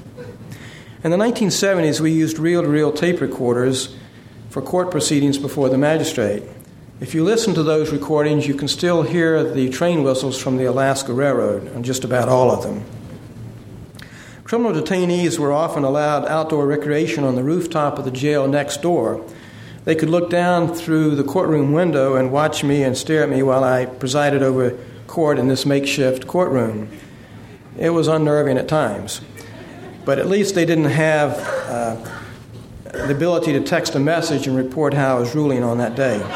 In the nineteen seventies, we used reel-to-reel tape recorders for court proceedings before the magistrate. If you listen to those recordings, you can still hear the train whistles from the Alaska Railroad, on just about all of them. Criminal detainees were often allowed outdoor recreation on the rooftop of the jail next door. They could look down through the courtroom window and watch me and stare at me while I presided over court in this makeshift courtroom. It was unnerving at times, but at least they didn't have uh, the ability to text a message and report how I was ruling on that day.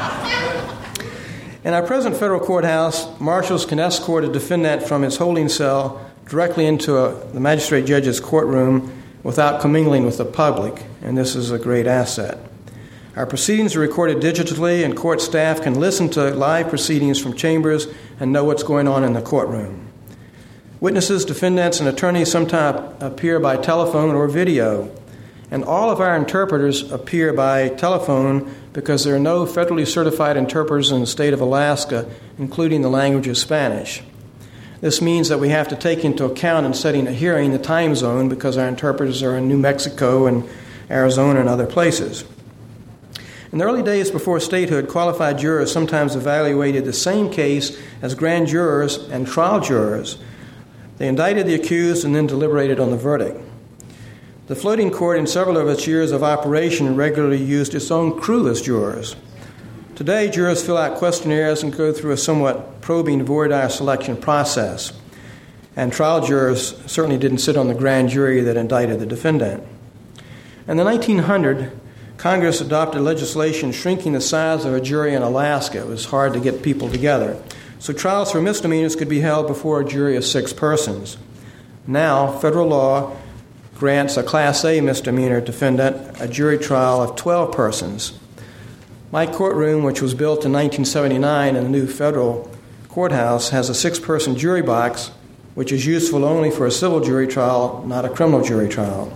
In our present federal courthouse, marshals can escort a defendant from his holding cell directly into a, the magistrate judge's courtroom without commingling with the public, and this is a great asset. Our proceedings are recorded digitally, and court staff can listen to live proceedings from chambers and know what's going on in the courtroom. Witnesses, defendants, and attorneys sometimes appear by telephone or video, and all of our interpreters appear by telephone because there are no federally certified interpreters in the state of Alaska, including the language of Spanish. This means that we have to take into account in setting a hearing the time zone because our interpreters are in New Mexico and Arizona and other places. In the early days before statehood, qualified jurors sometimes evaluated the same case as grand jurors and trial jurors. They indicted the accused and then deliberated on the verdict. The floating court, in several of its years of operation, regularly used its own crew as jurors. Today, jurors fill out questionnaires and go through a somewhat probing voir dire selection process. And trial jurors certainly didn't sit on the grand jury that indicted the defendant. In the nineteen hundreds, Congress adopted legislation shrinking the size of a jury in Alaska. It was hard to get people together. So trials for misdemeanors could be held before a jury of six persons. Now, federal law grants a Class A misdemeanor defendant a jury trial of twelve persons. My courtroom, which was built in nineteen seventy-nine in the new federal courthouse, has a six-person jury box, which is useful only for a civil jury trial, not a criminal jury trial.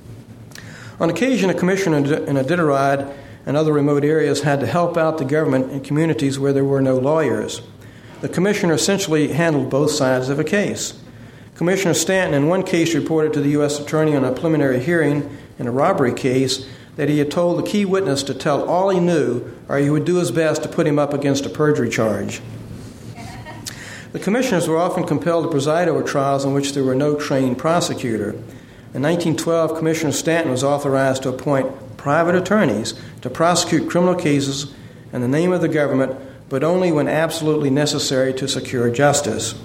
On occasion, a commissioner in Iditarod and other remote areas had to help out the government in communities where there were no lawyers. The commissioner essentially handled both sides of a case. Commissioner Stanton in one case reported to the U S attorney on a preliminary hearing in a robbery case that he had told the key witness to tell all he knew or he would do his best to put him up against a perjury charge. The commissioners were often compelled to preside over trials in which there were no trained prosecutor. In nineteen twelve, Commissioner Stanton was authorized to appoint private attorneys to prosecute criminal cases in the name of the government, but only when absolutely necessary to secure justice.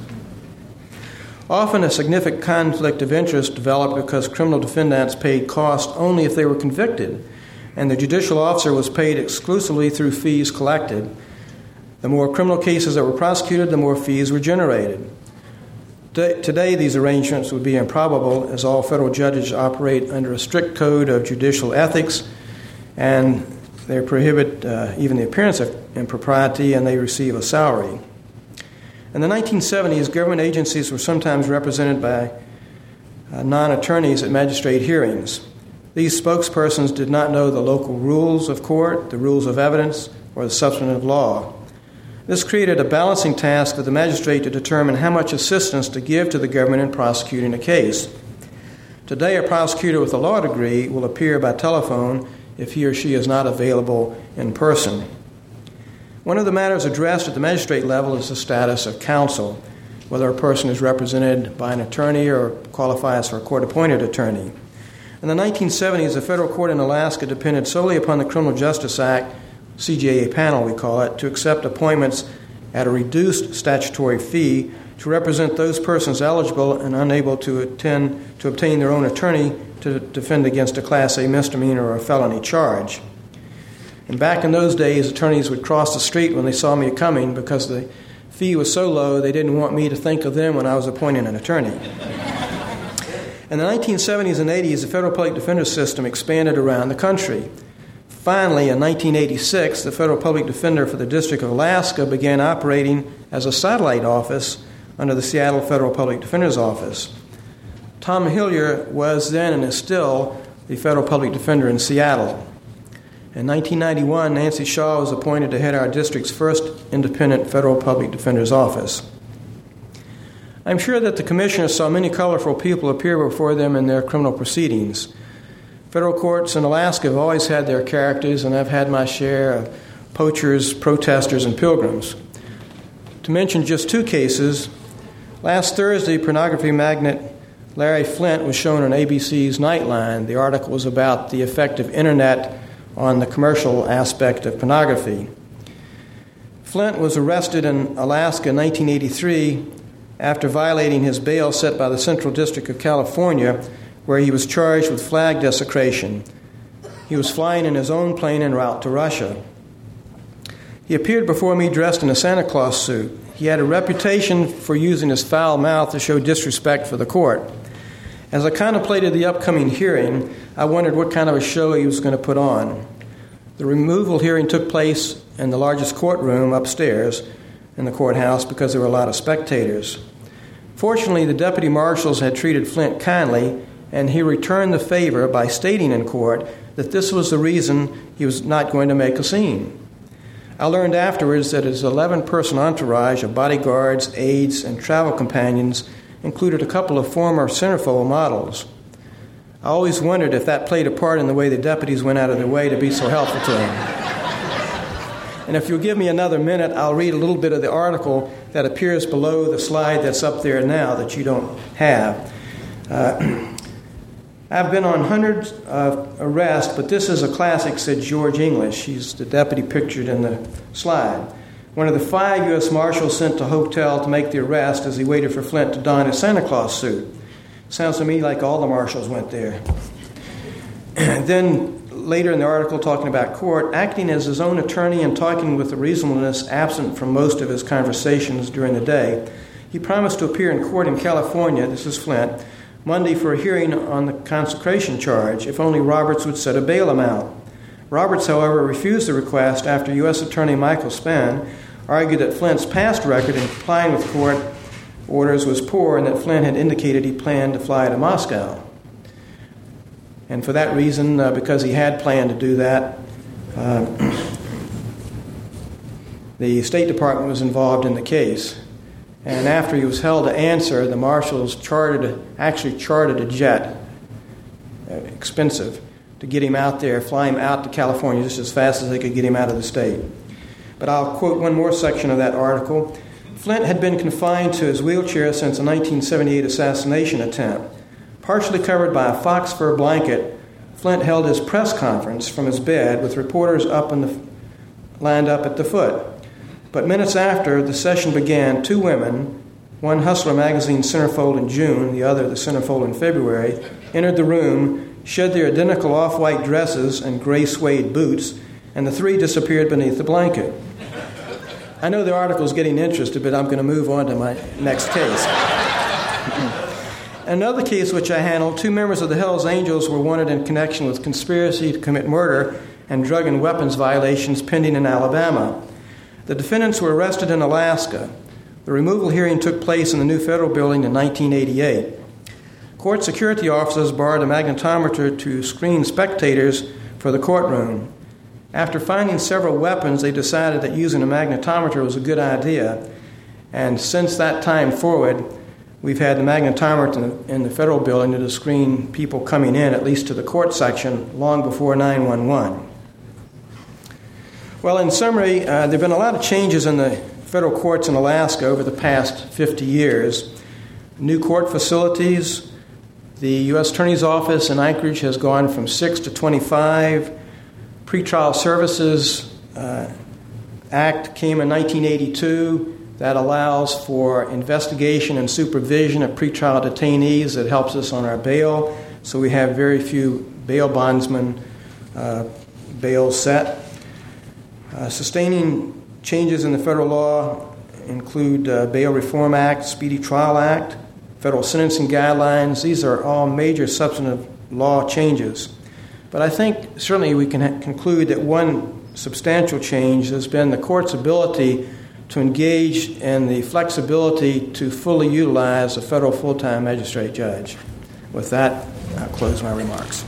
Often a significant conflict of interest developed because criminal defendants paid costs only if they were convicted, and the judicial officer was paid exclusively through fees collected. The more criminal cases that were prosecuted, the more fees were generated. Today, these arrangements would be improbable, as all federal judges operate under a strict code of judicial ethics, and they prohibit uh, even the appearance of impropriety, and they receive a salary. In the nineteen seventies, government agencies were sometimes represented by uh, non-attorneys at magistrate hearings. These spokespersons did not know the local rules of court, the rules of evidence, or the substantive law. This created a balancing task for the magistrate to determine how much assistance to give to the government in prosecuting a case. Today, a prosecutor with a law degree will appear by telephone if he or she is not available in person. One of the matters addressed at the magistrate level is the status of counsel, whether a person is represented by an attorney or qualifies for a court-appointed attorney. In the nineteen seventies, the federal court in Alaska depended solely upon the Criminal Justice Act, C J A panel we call it, to accept appointments at a reduced statutory fee to represent those persons eligible and unable to attend to obtain their own attorney to defend against a Class A misdemeanor or a felony charge. And back in those days, attorneys would cross the street when they saw me coming because the fee was so low they didn't want me to think of them when I was appointing an attorney. In the nineteen seventies and eighties, the federal public defender system expanded around the country. Finally, in nineteen eighty-six, the federal public defender for the District of Alaska began operating as a satellite office under the Seattle Federal Public Defender's Office. Tom Hillier was then and is still the federal public defender in Seattle. In nineteen ninety-one, Nancy Shaw was appointed to head our district's first independent federal public defender's office. I'm sure that the commissioners saw many colorful people appear before them in their criminal proceedings. Federal courts in Alaska have always had their characters, and I've had my share of poachers, protesters, and pilgrims. To mention just two cases, last Thursday, pornography magnate Larry Flynt was shown on A B C's Nightline. The article was about the effect of Internet on the commercial aspect of pornography. Flynt was arrested in Alaska in nineteen eighty-three after violating his bail set by the Central District of California, where he was charged with flag desecration. He was flying in his own plane en route to Russia. He appeared before me dressed in a Santa Claus suit. He had a reputation for using his foul mouth to show disrespect for the court. As I contemplated the upcoming hearing, I wondered what kind of a show he was going to put on. The removal hearing took place in the largest courtroom upstairs in the courthouse because there were a lot of spectators. Fortunately, the deputy marshals had treated Flint kindly, and he returned the favor by stating in court that this was the reason he was not going to make a scene. I learned afterwards that his eleven-person entourage of bodyguards, aides, and travel companions included a couple of former Centerfold models. I always wondered if that played a part in the way the deputies went out of their way to be so helpful to him. And if you'll give me another minute, I'll read a little bit of the article that appears below the slide that's up there now that you don't have. Uh, I've been on hundreds of arrests, but this is a classic, said George English. He's the deputy pictured in the slide. One of the five U S Marshals sent to a hotel to make the arrest as he waited for Flint to don his Santa Claus suit. Sounds to me like all the marshals went there. Then later in the article, talking about court, acting as his own attorney and talking with the reasonableness absent from most of his conversations during the day, he promised to appear in court in California, this is Flint, Monday for a hearing on the consecration charge, if only Roberts would set a bail amount. Roberts, however, refused the request after U S Attorney Michael Spann argued that Flint's past record in complying with court orders was poor and that Flint had indicated he planned to fly to Moscow. And for that reason, uh, because he had planned to do that, uh, the State Department was involved in the case. And after he was held to answer, the marshals chartered, actually chartered a jet, uh, expensive, to get him out there, fly him out to California just as fast as they could get him out of the state. But I'll quote one more section of that article. Flint had been confined to his wheelchair since a nineteen seventy-eight assassination attempt. Partially covered by a fox fur blanket, Flint held his press conference from his bed with reporters up in the, lined up at the foot. But minutes after the session began, two women, one Hustler magazine centerfold in June, the other the centerfold in February, entered the room, shed their identical off-white dresses and gray suede boots, and the three disappeared beneath the blanket. I know the article is getting interested, but I'm going to move on to my next case. Another case which I handled, two members of the Hells Angels were wanted in connection with conspiracy to commit murder and drug and weapons violations pending in Alabama. The defendants were arrested in Alaska. The removal hearing took place in the new federal building in nineteen eighty-eight. Court security officers borrowed a magnetometer to screen spectators for the courtroom. After finding several weapons, they decided that using a magnetometer was a good idea. And since that time forward, we've had the magnetometer in the, in the federal building to screen people coming in, at least to the court section, long before nine one one. Well, in summary, uh, there have been a lot of changes in the federal courts in Alaska over the past fifty years. New court facilities. The U S Attorney's Office in Anchorage has gone from six to twenty-five. Pretrial Services uh, Act came in nineteen eighty-two. That allows for investigation and supervision of pretrial detainees. That helps us on our bail. So we have very few bail bondsmen uh, bail set. Uh, sustaining changes in the federal law include uh, Bail Reform Act, Speedy Trial Act, federal sentencing guidelines. These are all major substantive law changes. But I think certainly we can ha- conclude that one substantial change has been the court's ability to engage in the flexibility to fully utilize a federal full-time magistrate judge. With that, I'll close my remarks.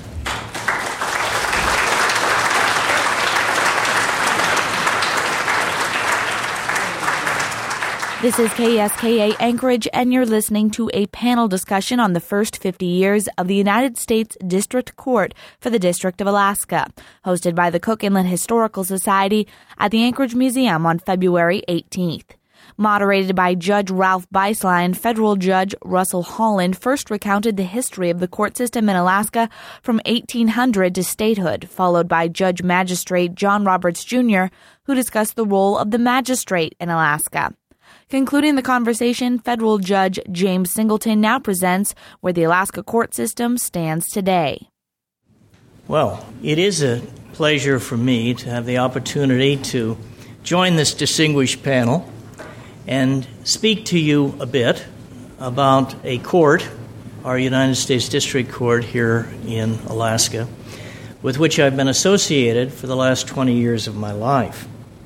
This is K S K A Anchorage, and you're listening to a panel discussion on the first fifty years of the United States District Court for the District of Alaska, hosted by the Cook Inlet Historical Society at the Anchorage Museum on February eighteenth. Moderated by Judge Ralph Beislein, federal judge Russell Holland first recounted the history of the court system in Alaska from eighteen hundred to statehood, followed by Judge Magistrate John Roberts Junior, who discussed the role of the magistrate in Alaska. Concluding the conversation, federal judge James Singleton now presents where the Alaska court system stands today. Well, it is a pleasure for me to have the opportunity to join this distinguished panel and speak to you a bit about a court, our United States District Court here in Alaska. with which I've been associated for the last twenty years of my life.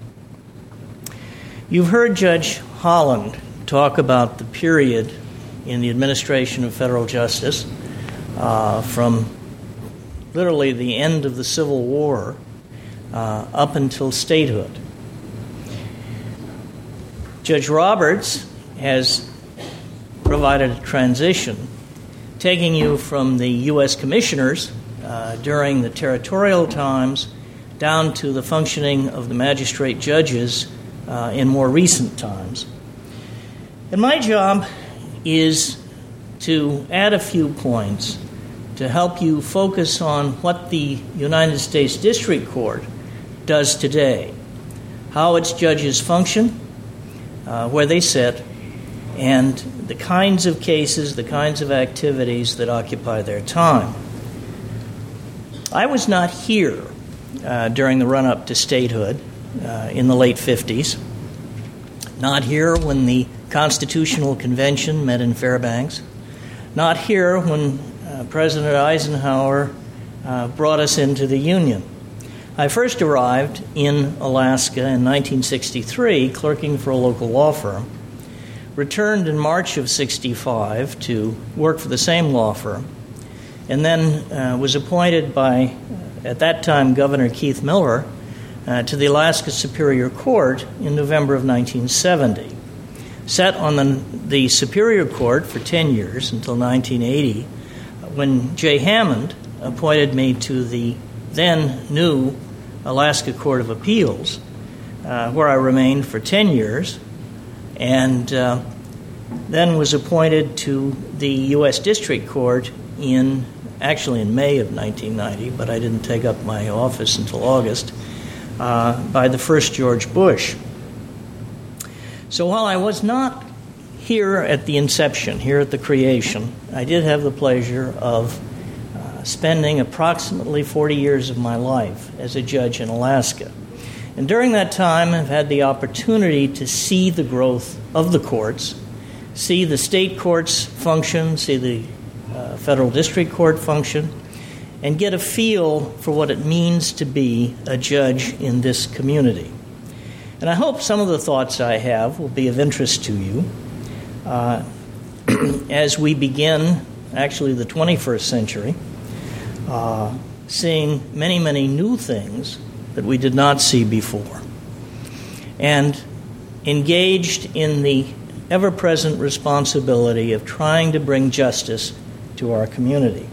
You've heard Judge Holland talk about the period in the administration of federal justice uh, from literally the end of the Civil War uh, up until statehood. Judge Roberts has provided a transition, taking you from the U S commissioners uh, during the territorial times down to the functioning of the magistrate judges uh, in more recent times. And my job is to add a few points to help you focus on what the United States District Court does today, how its judges function, uh, where they sit, and the kinds of cases, the kinds of activities that occupy their time. I was not here uh, during the run-up to statehood uh, in the late fifties, not here when the Constitutional Convention met in Fairbanks, not here when uh, President Eisenhower uh, brought us into the Union. I first arrived in Alaska in nineteen sixty-three, clerking for a local law firm, returned in March of sixty-five to work for the same law firm, and then uh, was appointed by, at that time, Governor Keith Miller uh, to the Alaska Superior Court in November of nineteen seventy. Sat on the, the Superior Court for ten years until nineteen eighty, when Jay Hammond appointed me to the then new Alaska Court of Appeals, uh, where I remained for ten years, and uh, then was appointed to the U S District Court in, actually in May of nineteen ninety, but I didn't take up my office until August, uh, by the first George Bush. So while I was not here at the inception, here at the creation, I did have the pleasure of uh, spending approximately forty years of my life as a judge in Alaska. And during that time, I've had the opportunity to see the growth of the courts, see the state courts function, see the uh, federal district court function, and get a feel for what it means to be a judge in this community. And I hope some of the thoughts I have will be of interest to you uh, as we begin, actually, the twenty-first century, uh, seeing many, many new things that we did not see before, and engaged in the ever-present responsibility of trying to bring justice to our community.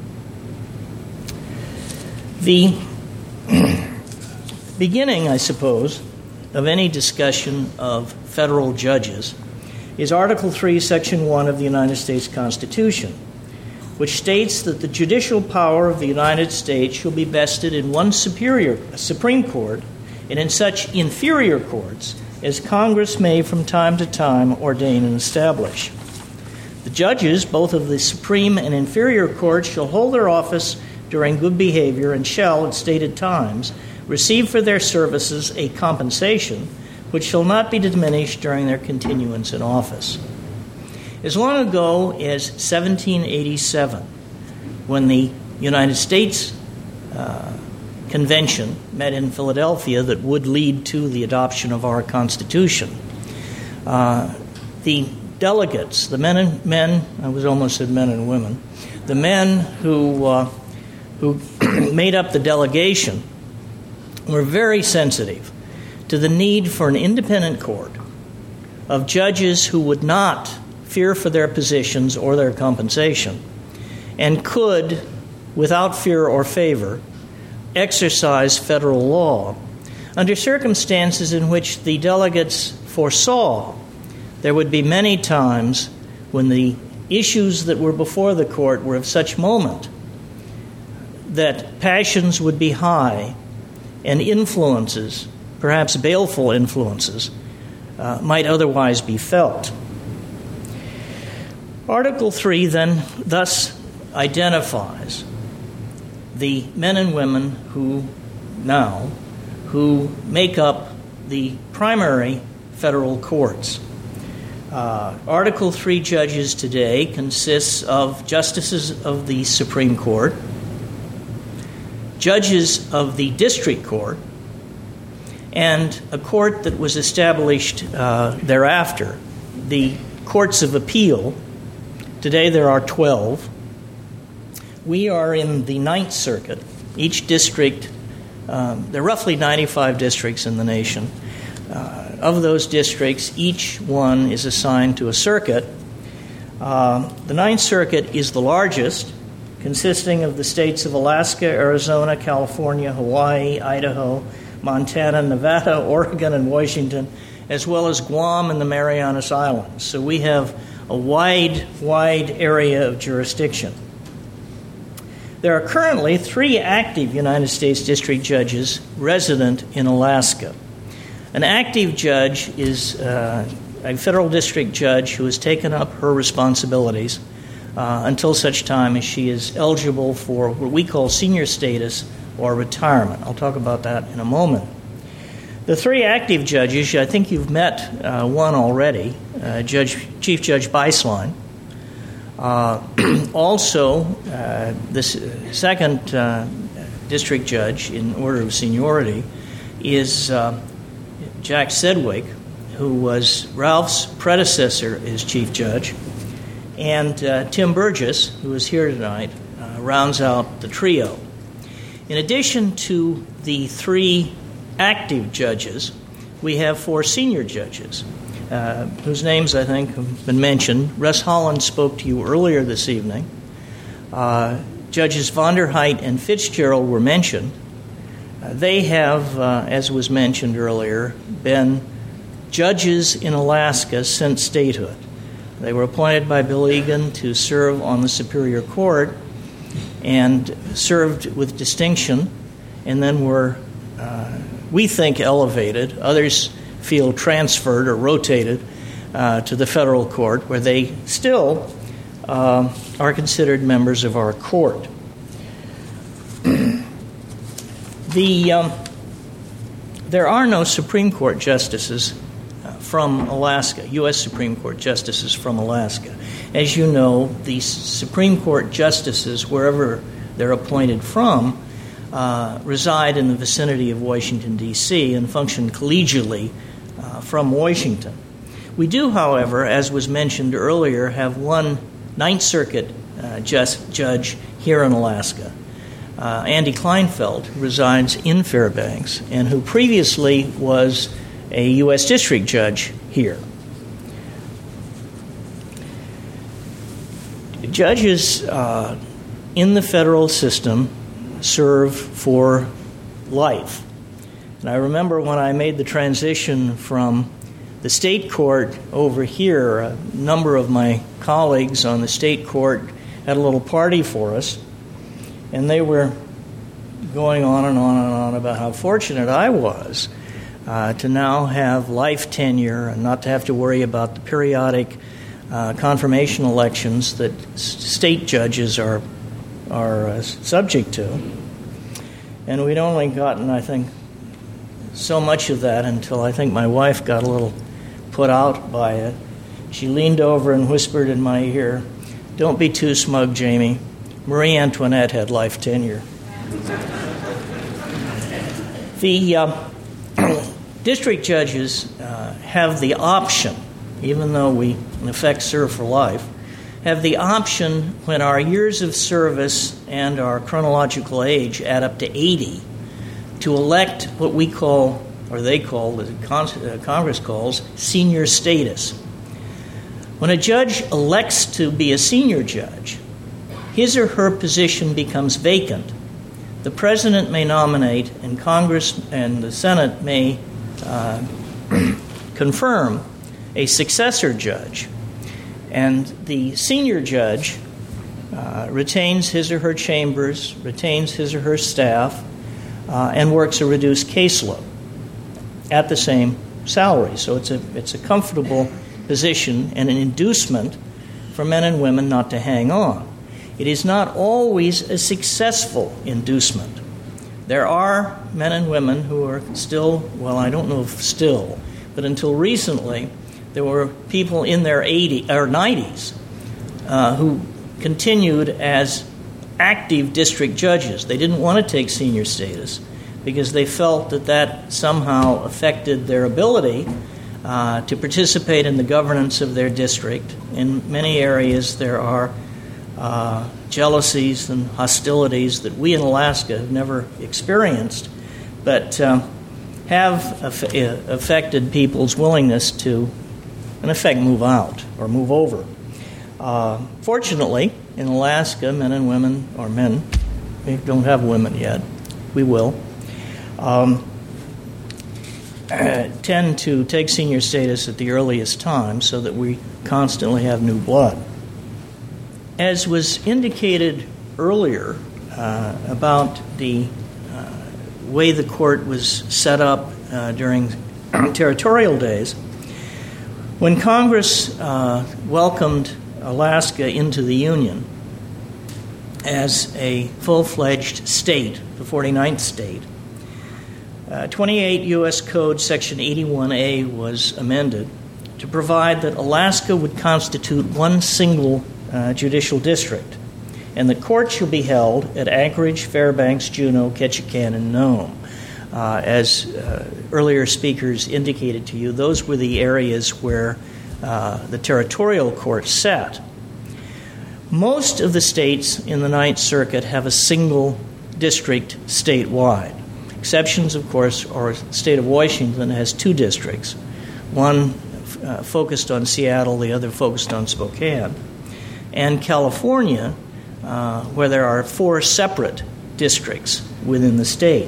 The beginning, I suppose, of any discussion of federal judges is Article three, Section one of the United States Constitution, which states that the judicial power of the United States shall be vested in one superior Supreme Court and in such inferior courts as Congress may from time to time ordain and establish. The judges, both of the Supreme and inferior courts, shall hold their office during good behavior and shall, at stated times, receive for their services a compensation which shall not be diminished during their continuance in office. As long ago as seventeen eighty-seven, when the United States uh, Convention met in Philadelphia that would lead to the adoption of our Constitution, uh, the delegates, the men and men, I was almost said men and women, the men who uh, who made up the delegation were very sensitive to the need for an independent court of judges who would not fear for their positions or their compensation and could, without fear or favor, exercise federal law under circumstances in which the delegates foresaw there would be many times when the issues that were before the court were of such moment that passions would be high and influences, perhaps baleful influences, uh, might otherwise be felt. Article three then thus identifies the men and women who now, who make up the primary federal courts. Uh, Article three judges today consists of justices of the Supreme Court, judges of the district court, and a court that was established uh, thereafter, the courts of appeal. Today there are twelve. We are in the Ninth Circuit. Each district, um, there are roughly ninety-five districts in the nation. Uh, of those districts, each one is assigned to a circuit. Uh, the Ninth Circuit is the largest, consisting of the states of Alaska, Arizona, California, Hawaii, Idaho, Montana, Nevada, Oregon, and Washington, as well as Guam and the Marianas Islands. So we have a wide, wide area of jurisdiction. There are currently three active United States district judges resident in Alaska. An active judge is uh, a federal district judge who has taken up her responsibilities uh, until such time as she is eligible for what we call senior status or retirement. I'll talk about that in a moment. The three active judges, I think you've met uh, one already, uh, Judge Chief Judge Beislein. Uh, also, uh, this second uh, district judge in order of seniority is uh, Jack Sedgwick, who was Ralph's predecessor as chief judge, and uh, Tim Burgess, who is here tonight, uh, rounds out the trio. In addition to the three active judges, we have four senior judges, uh, whose names I think have been mentioned. Russ Holland spoke to you earlier this evening. Uh, Judges Vonderheit and Fitzgerald were mentioned. Uh, they have, uh, as was mentioned earlier, been judges in Alaska since statehood. They were appointed by Bill Egan to serve on the Superior Court and served with distinction, and then were, uh, we think, elevated. Others feel transferred or rotated uh, to the federal court, where they still uh, are considered members of our court. the um, there are no Supreme Court justices uh, from Alaska, U S Supreme Court justices from Alaska. As you know, the Supreme Court justices, wherever they're appointed from, uh, reside in the vicinity of Washington, D C, and function collegially uh, from Washington. We do, however, as was mentioned earlier, have one Ninth Circuit uh, just judge here in Alaska, uh, Andy Kleinfeld, who resides in Fairbanks, and who previously was a U S district judge here. Judges uh, in the federal system serve for life. And I remember when I made the transition from the state court over here, a number of my colleagues on the state court had a little party for us, and they were going on and on and on about how fortunate I was uh, to now have life tenure and not to have to worry about the periodic uh, confirmation elections that s- state judges are are uh, subject to. And we'd only gotten, I think, so much of that until I think my wife got a little put out by it. She leaned over and whispered in my ear, "Don't be too smug, Jamie. Marie Antoinette had life tenure." The uh, district judges uh, have the option, even though we in effect serve for life, have the option when our years of service and our chronological age add up to eighty to elect what we call, or they call, the Congress calls, senior status. When a judge elects to be a senior judge, his or her position becomes vacant. The president may nominate, and Congress and the Senate may uh, confirm a successor judge. And the senior judge uh, retains his or her chambers, retains his or her staff, uh, and works a reduced caseload at the same salary. So it's a it's a comfortable position and an inducement for men and women not to hang on. It is not always a successful inducement. There are men and women who are still, well, I don't know if still, but until recently, there were people in their eighties or nineties uh, who continued as active district judges. They didn't want to take senior status because they felt that that somehow affected their ability uh, to participate in the governance of their district. In many areas, there are uh, jealousies and hostilities that we in Alaska have never experienced, but um, have aff- affected people's willingness to, in effect, move out or move over. Uh, fortunately, in Alaska, men and women, or men, we don't have women yet, we will, um, uh, tend to take senior status at the earliest time so that we constantly have new blood. As was indicated earlier uh, about the uh, way the court was set up uh, during territorial days, when Congress uh, welcomed Alaska into the Union as a full-fledged state, the forty-ninth state, uh, twenty-eight U S Code Section eighty-one A was amended to provide that Alaska would constitute one single uh, judicial district, and the court shall be held at Anchorage, Fairbanks, Juneau, Ketchikan, and Nome. Uh, as uh, earlier speakers indicated to you, those were the areas where Uh, the territorial court sat. Most of the states in the Ninth Circuit have a single district statewide. Exceptions, of course, are the state of Washington has two districts, one uh, focused on Seattle, the other focused on Spokane, and California, uh, where there are four separate districts within the state.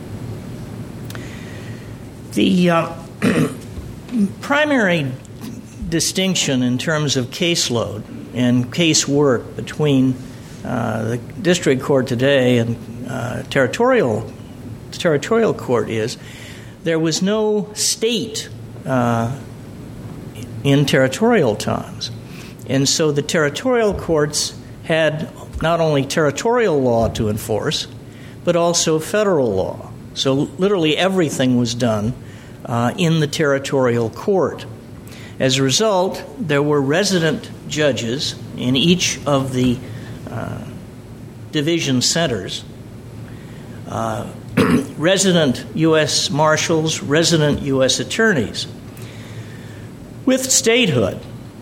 The uh, primary distinction in terms of caseload and casework between uh, the district court today and uh, territorial territorial court is there was no state uh, in territorial times, and so the territorial courts had not only territorial law to enforce but also federal law. So literally everything was done uh, in the territorial court. As a result, there were resident judges in each of the uh, division centers, uh, resident U S marshals, resident U S attorneys. With statehood,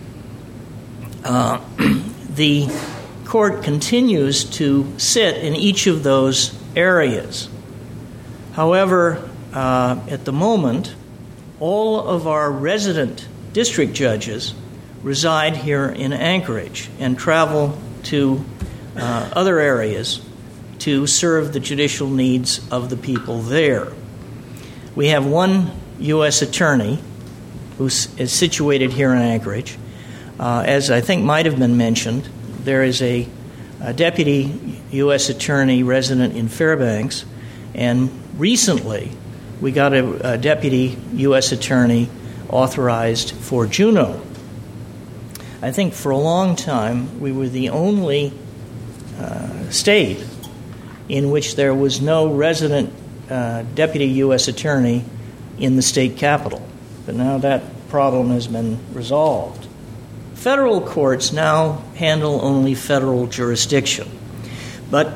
uh, the court continues to sit in each of those areas. However, uh, at the moment, all of our resident district judges reside here in Anchorage and travel to uh, other areas to serve the judicial needs of the people there. We have one U S attorney who is situated here in Anchorage. Uh, as I think might have been mentioned, there is a, a deputy U S attorney resident in Fairbanks, and recently we got a, a deputy U S attorney authorized for Juneau. I think for a long time we were the only uh, state in which there was no resident uh, deputy U S attorney in the state capital. But now that problem has been resolved. Federal courts now handle only federal jurisdiction. But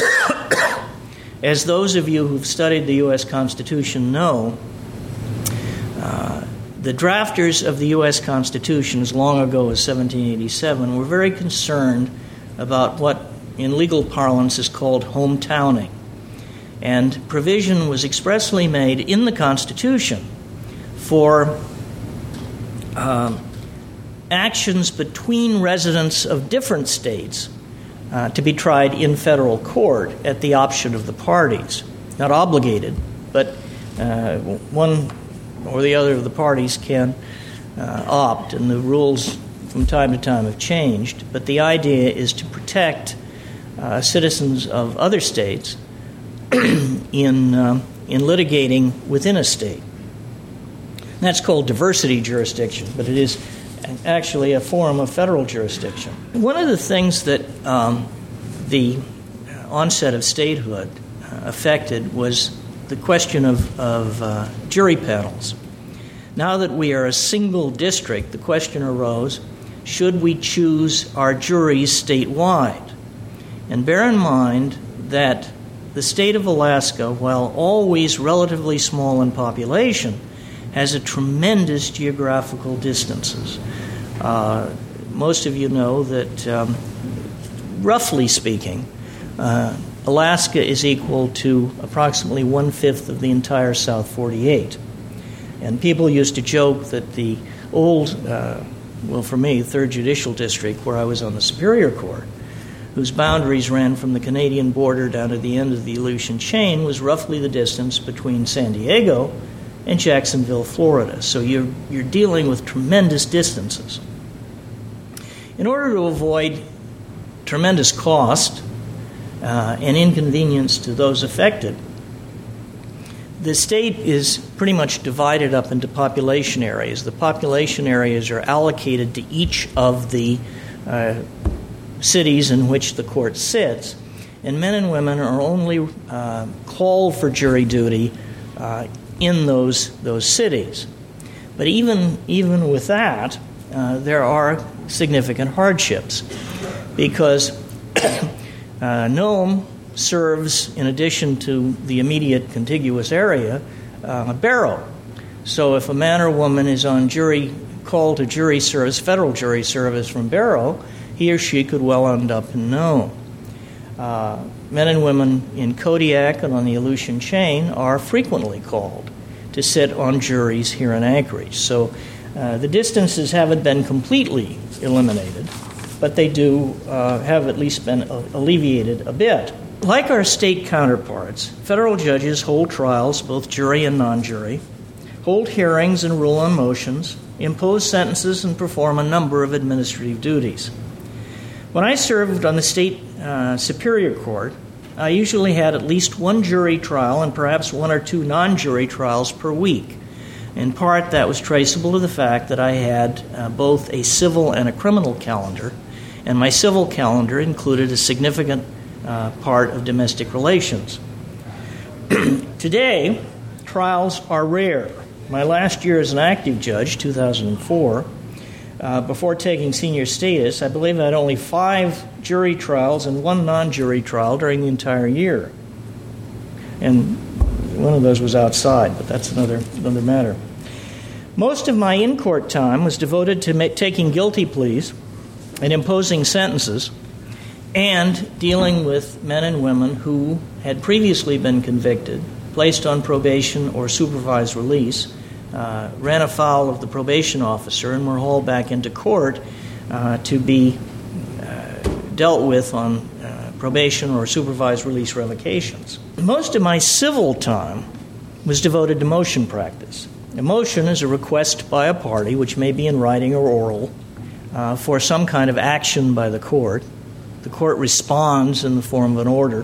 as those of you who've studied the U S Constitution know, uh, the drafters of the U S Constitution, as long ago as seventeen eighty-seven, were very concerned about what in legal parlance is called hometowning. And provision was expressly made in the Constitution for uh, actions between residents of different states uh, to be tried in federal court at the option of the parties. Not obligated, but uh, one or the other of the parties can uh, opt, and the rules from time to time have changed. But the idea is to protect uh, citizens of other states in um, in litigating within a state. And that's called diversity jurisdiction, but it is actually a form of federal jurisdiction. One of the things that um, the onset of statehood uh, affected was the question of, of uh, jury panels. Now that we are a single district, the question arose, should we choose our juries statewide? And bear in mind that the state of Alaska, while always relatively small in population, has a tremendous geographical distances. Uh, most of you know that, um, roughly speaking, uh, Alaska is equal to approximately one-fifth of the entire South forty-eight. And people used to joke that the old, uh, well, for me, third Judicial District, where I was on the Superior Court, whose boundaries ran from the Canadian border down to the end of the Aleutian chain, was roughly the distance between San Diego and Jacksonville, Florida. So you're, you're dealing with tremendous distances. In order to avoid tremendous cost uh, and inconvenience to those affected, the state is pretty much divided up into population areas. The population areas are allocated to each of the uh, cities in which the court sits, and men and women are only uh, called for jury duty uh, in those those cities. But even even with that, uh, there are significant hardships, because uh, Nome serves, in addition to the immediate contiguous area, uh, Barrow. So if a man or woman is on jury call to jury service, federal jury service from Barrow, he or she could well end up in Nome. Uh, men and women in Kodiak and on the Aleutian chain are frequently called to sit on juries here in Anchorage. So uh, the distances haven't been completely eliminated, but they do uh, have at least been alleviated a bit. Like our state counterparts, federal judges hold trials, both jury and non-jury, hold hearings and rule on motions, impose sentences, and perform a number of administrative duties. When I served on the state uh, Superior Court, I usually had at least one jury trial and perhaps one or two non-jury trials per week. In part, that was traceable to the fact that I had uh, both a civil and a criminal calendar, and my civil calendar included a significant uh, part of domestic relations. Today, trials are rare. My last year as an active judge, two thousand four, Uh, before taking senior status, I believe I had only five jury trials and one non-jury trial during the entire year. And one of those was outside, but that's another another matter. Most of my in-court time was devoted to ma- taking guilty pleas and imposing sentences and dealing with men and women who had previously been convicted, placed on probation or supervised release, Uh, ran afoul of the probation officer, and were hauled back into court uh, to be uh, dealt with on uh, probation or supervised release revocations. Most of my civil time was devoted to motion practice. A motion is a request by a party, which may be in writing or oral, uh, for some kind of action by the court. The court responds in the form of an order.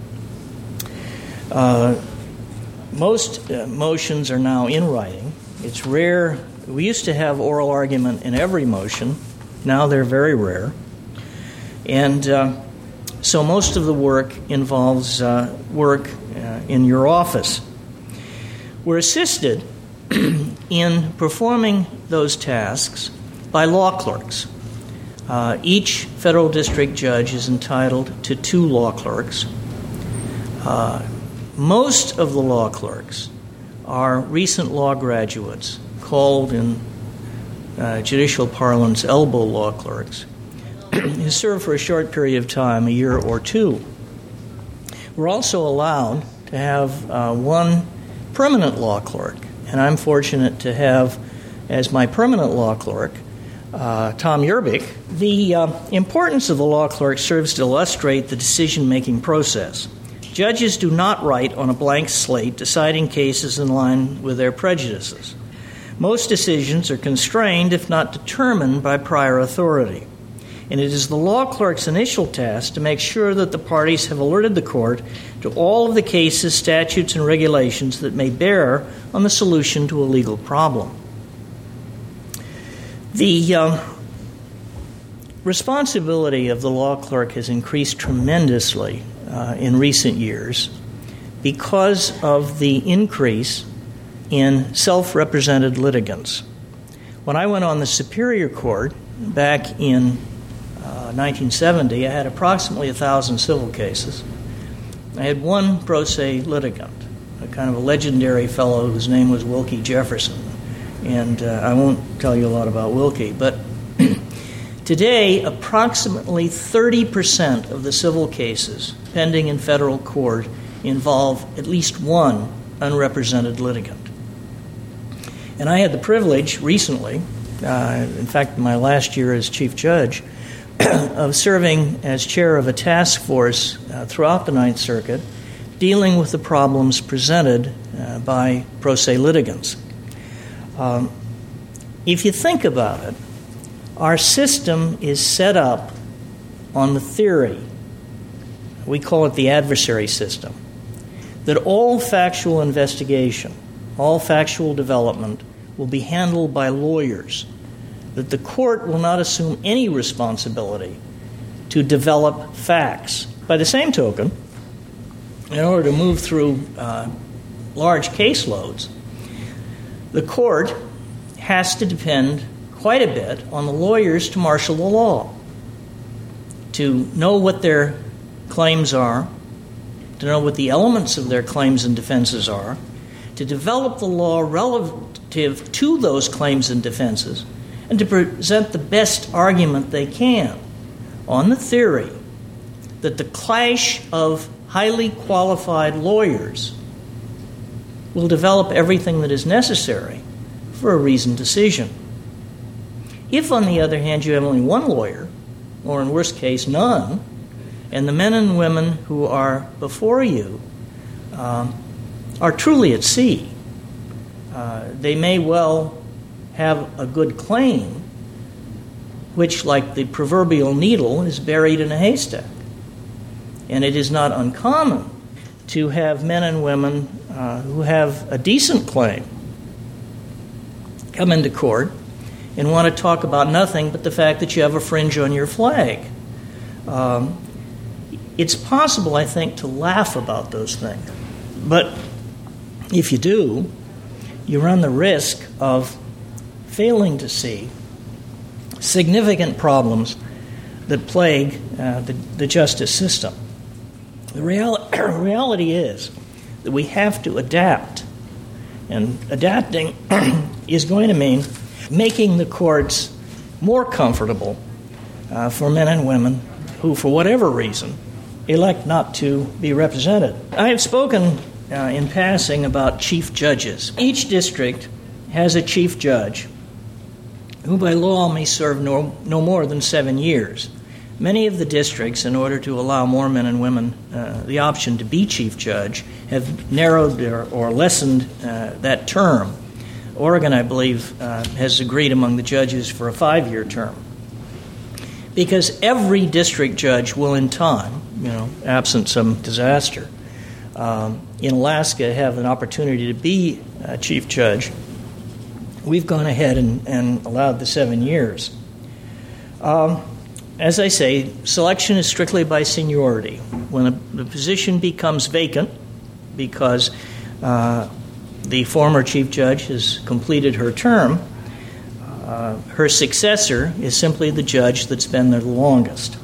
Uh, Most uh, motions are now in writing. It's rare. We used to have oral argument in every motion. Now they're very rare. And uh, so most of the work involves uh, work uh, in your office. We're assisted in performing those tasks by law clerks. Uh, each federal district judge is entitled to two law clerks. Uh, Most of the law clerks are recent law graduates, called in uh, judicial parlance elbow law clerks, who serve for a short period of time, a year or two. We're also allowed to have uh, one permanent law clerk, and I'm fortunate to have as my permanent law clerk uh, Tom Yerbick. The uh, importance of the law clerk serves to illustrate the decision-making process. Judges do not write on a blank slate, deciding cases in line with their prejudices. Most decisions are constrained, if not determined, by prior authority. And it is the law clerk's initial task to make sure that the parties have alerted the court to all of the cases, statutes, and regulations that may bear on the solution to a legal problem. The uh, responsibility of the law clerk has increased tremendously Uh, in recent years because of the increase in self-represented litigants. When I went on the Superior Court back in uh, uh, nineteen seventy, I had approximately one thousand civil cases. I had one pro se litigant, a kind of a legendary fellow whose name was Wilkie Jefferson. And uh, I won't tell you a lot about Wilkie, but today approximately thirty percent of the civil cases pending in federal court involve at least one unrepresented litigant. And I had the privilege recently, uh, in fact, my last year as chief judge, of serving as chair of a task force uh, throughout the Ninth Circuit dealing with the problems presented uh, by pro se litigants. Um, if you think about it, our system is set up on the theory, we call it the adversary system, that all factual investigation, all factual development will be handled by lawyers, that the court will not assume any responsibility to develop facts. By the same token, in order to move through uh, large caseloads, the court has to depend quite a bit on the lawyers to marshal the law, to know what their claims are, to know what the elements of their claims and defenses are, to develop the law relative to those claims and defenses, and to present the best argument they can on the theory that the clash of highly qualified lawyers will develop everything that is necessary for a reasoned decision. If, on the other hand, you have only one lawyer, or in worst case, none, and the men and women who are before you um, are truly at sea, uh, they may well have a good claim, which, like the proverbial needle, is buried in a haystack. And it is not uncommon to have men and women uh, who have a decent claim come into court and want to talk about nothing but the fact that you have a fringe on your flag. Um, it's possible, I think, to laugh about those things. But if you do, you run the risk of failing to see significant problems that plague uh, the, the justice system. The real, reality is that we have to adapt, and adapting is going to mean making the courts more comfortable uh, for men and women who, for whatever reason, elect not to be represented. I have spoken uh, in passing about chief judges. Each district has a chief judge who by law may serve no, no more than seven years. Many of the districts, in order to allow more men and women uh, the option to be chief judge, have narrowed or, or lessened uh, that term. Oregon, I believe, uh, has agreed among the judges for a five-year term. Because every district judge will in time, you know, absent some disaster, um, in Alaska have an opportunity to be a chief judge. We've gone ahead and, and allowed the seven years. Um, as I say, selection is strictly by seniority. When a, the position becomes vacant because uh, the former chief judge has completed her term, uh, her successor is simply the judge that's been there the longest.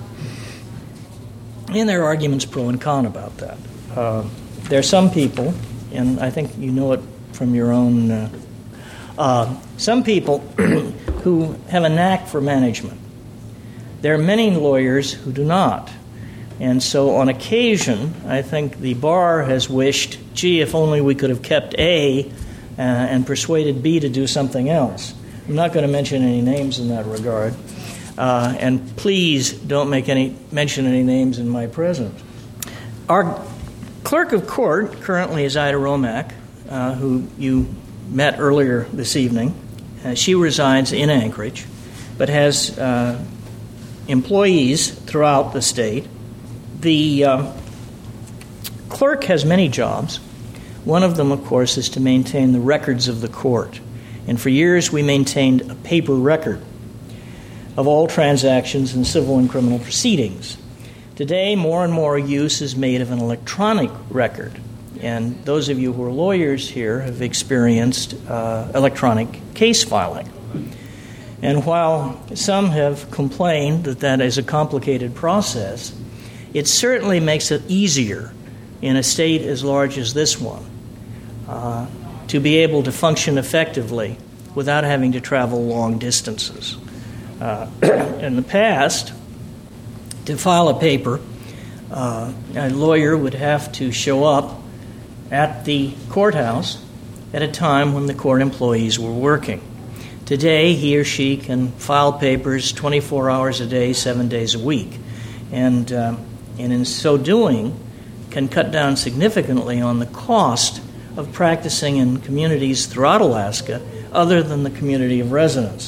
And there are arguments pro and con about that. Uh, there are some people, and I think you know it from your own, uh, uh, some people who have a knack for management. There are many lawyers who do not. And so on occasion, I think the bar has wished, gee, if only we could have kept A uh, and persuaded B to do something else. I'm not going to mention any names in that regard. Uh, and please don't make any mention any names in my presence. Our clerk of court currently is Ida Romack, uh, who you met earlier this evening. Uh, she resides in Anchorage, but has uh, employees throughout the state. The uh, clerk has many jobs. One of them, of course, is to maintain the records of the court. And for years we maintained a paper record of all transactions in civil and criminal proceedings. Today, more and more use is made of an electronic record. And those of you who are lawyers here have experienced uh, electronic case filing. And while some have complained that that is a complicated process, it certainly makes it easier in a state as large as this one uh, to be able to function effectively without having to travel long distances. Uh, in the past, to file a paper, uh, a lawyer would have to show up at the courthouse at a time when the court employees were working. Today, he or she can file papers twenty-four hours a day, seven days a week, and uh, and in so doing, can cut down significantly on the cost of practicing in communities throughout Alaska other than the community of residents.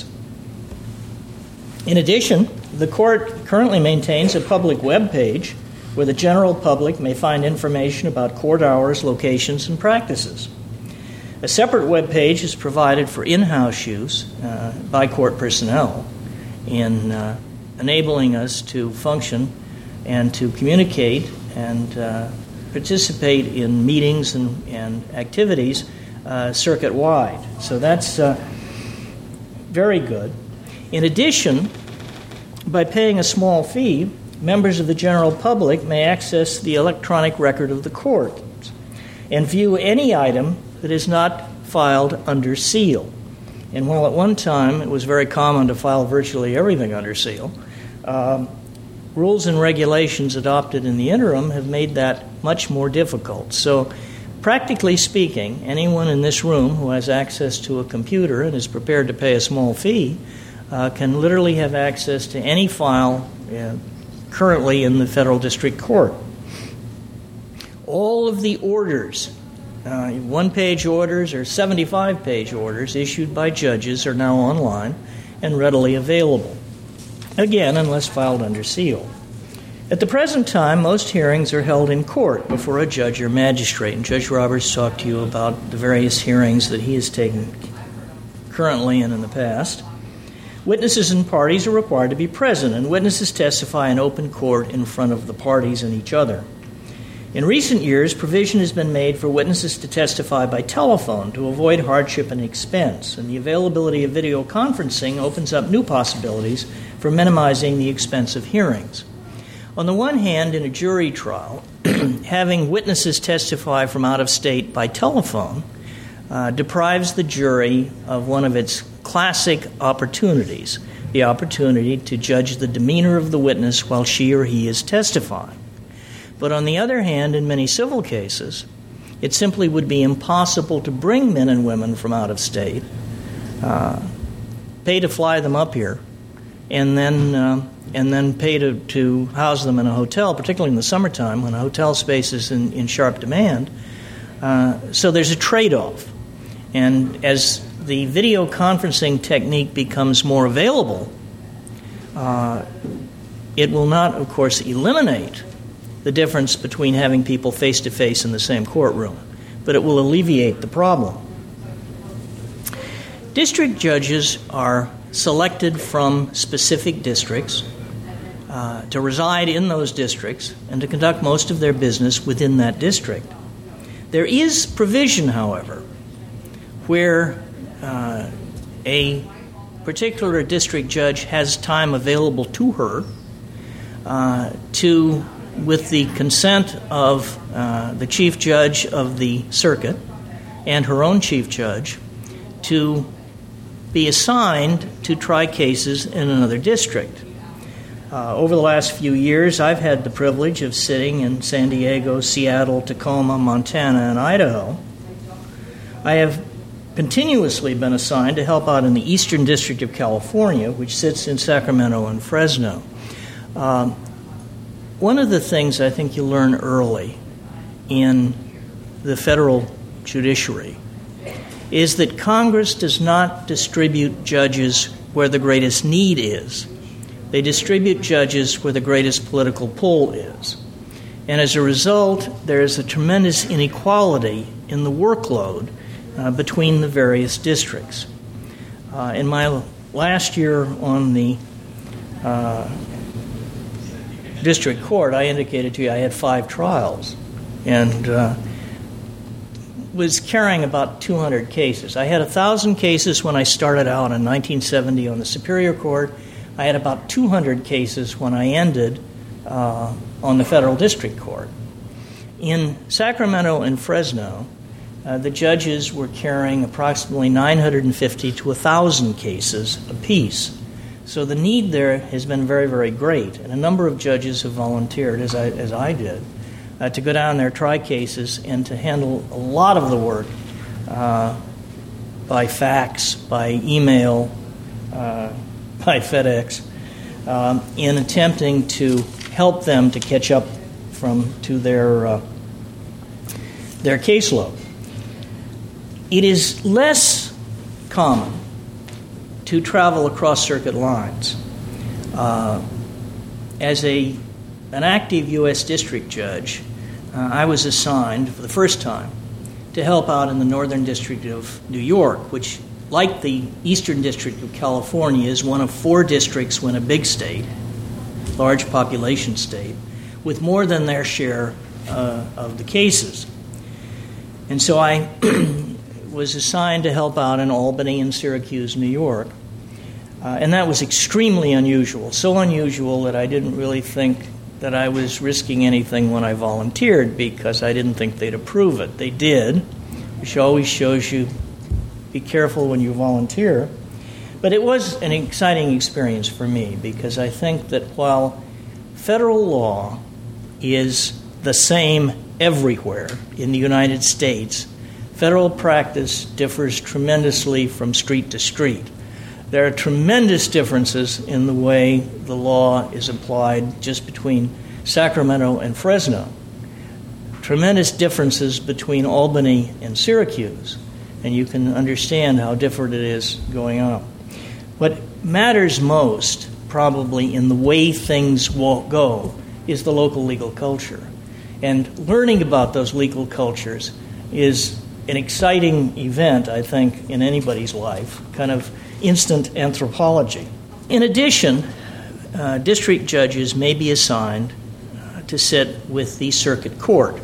In addition, the court currently maintains a public web page where the general public may find information about court hours, locations, and practices. A separate web page is provided for in-house use uh, by court personnel in uh, enabling us to function and to communicate and uh, participate in meetings and, and activities uh, circuit-wide. So that's uh, very good. In addition, by paying a small fee, members of the general public may access the electronic record of the court and view any item that is not filed under seal. And while at one time it was very common to file virtually everything under seal, um, rules and regulations adopted in the interim have made that much more difficult. So, practically speaking, anyone in this room who has access to a computer and is prepared to pay a small fee uh, can literally have access to any file uh, currently in the federal district court. All of the orders, uh, one-page orders or seventy-five-page orders issued by judges are now online and readily available, again, unless filed under seal. At the present time, most hearings are held in court before a judge or magistrate, and Judge Roberts talked to you about the various hearings that he has taken currently and in the past. Witnesses and parties are required to be present, and witnesses testify in open court in front of the parties and each other. In recent years, provision has been made for witnesses to testify by telephone to avoid hardship and expense, and the availability of video conferencing opens up new possibilities for minimizing the expense of hearings. On the one hand, in a jury trial, having witnesses testify from out of state by telephone uh, deprives the jury of one of its classic opportunities, the opportunity to judge the demeanor of the witness while she or he is testifying. But on the other hand, in many civil cases, it simply would be impossible to bring men and women from out of state, uh, pay to fly them up here, and then uh, and then pay to, to house them in a hotel, particularly in the summertime when a hotel space is in, in sharp demand. Uh, so there's a trade-off. And as the video conferencing technique becomes more available, uh, it will not, of course, eliminate the difference between having people face-to-face in the same courtroom, but it will alleviate the problem. District judges are selected from specific districts uh, to reside in those districts and to conduct most of their business within that district. There is provision, however, where uh, a particular district judge has time available to her uh, to, with the consent of uh, the chief judge of the circuit and her own chief judge, to be assigned to try cases in another district. Uh, over the last few years, I've had the privilege of sitting in San Diego, Seattle, Tacoma, Montana, and Idaho. I have continuously been assigned to help out in the Eastern District of California, which sits in Sacramento and Fresno. Um, one of the things I think you learn early in the federal judiciary is that Congress does not distribute judges where the greatest need is. They distribute judges where the greatest political pull is. And as a result, there is a tremendous inequality in the workload uh, between the various districts. Uh, in my last year on the uh, district court, I indicated to you I had five trials. And uh, was carrying about two hundred cases. I had one thousand cases when I started out in nineteen seventy on the Superior Court. I had about two hundred cases when I ended uh, on the Federal District Court. In Sacramento and Fresno, uh, the judges were carrying approximately nine hundred fifty to one thousand cases apiece. So the need there has been very, very great, and a number of judges have volunteered, as I, as I did, uh, to go down there, try cases, and to handle a lot of the work uh, by fax, by email, uh, by FedEx, um, in attempting to help them to catch up from to their uh, their caseload. It is less common to travel across circuit lines. Uh, as a an active U S district judge, uh, I was assigned for the first time to help out in the Northern District of New York, which, like the Eastern District of California, is one of four districts within a big state, large population state, with more than their share uh, of the cases. And so I was assigned to help out in Albany and Syracuse, New York. Uh, and that was extremely unusual, so unusual that I didn't really think that I was risking anything when I volunteered, because I didn't think they'd approve it. They did, which always shows you be careful when you volunteer. But it was an exciting experience for me, because I think that while federal law is the same everywhere in the United States, federal practice differs tremendously from street to street. There are tremendous differences in the way the law is applied just between Sacramento and Fresno. Tremendous differences between Albany and Syracuse. And you can understand how different it is going on. What matters most, probably, in the way things will go is the local legal culture. And learning about those legal cultures is an exciting event, I think, in anybody's life, kind of instant anthropology. In addition, uh, district judges may be assigned uh, to sit with the circuit court.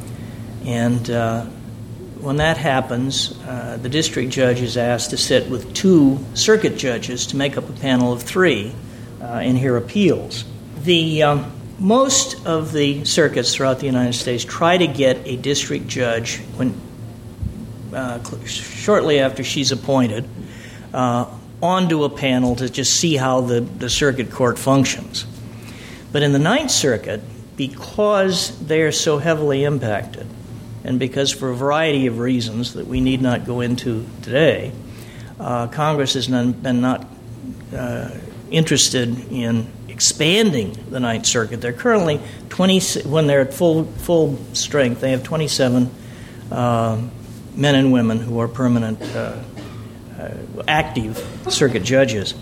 And uh, when that happens, uh, the district judge is asked to sit with two circuit judges to make up a panel of three uh, and hear appeals. The um, most of the circuits throughout the United States try to get a district judge when uh, shortly after she's appointed uh, onto a panel to just see how the, the circuit court functions. But in the Ninth Circuit, because they are so heavily impacted, and because for a variety of reasons that we need not go into today, uh, Congress has not, been not uh, interested in expanding the Ninth Circuit. They're currently twenty when they're at full full strength. They have twenty-seven uh, men and women who are permanent, uh, uh, active circuit judges.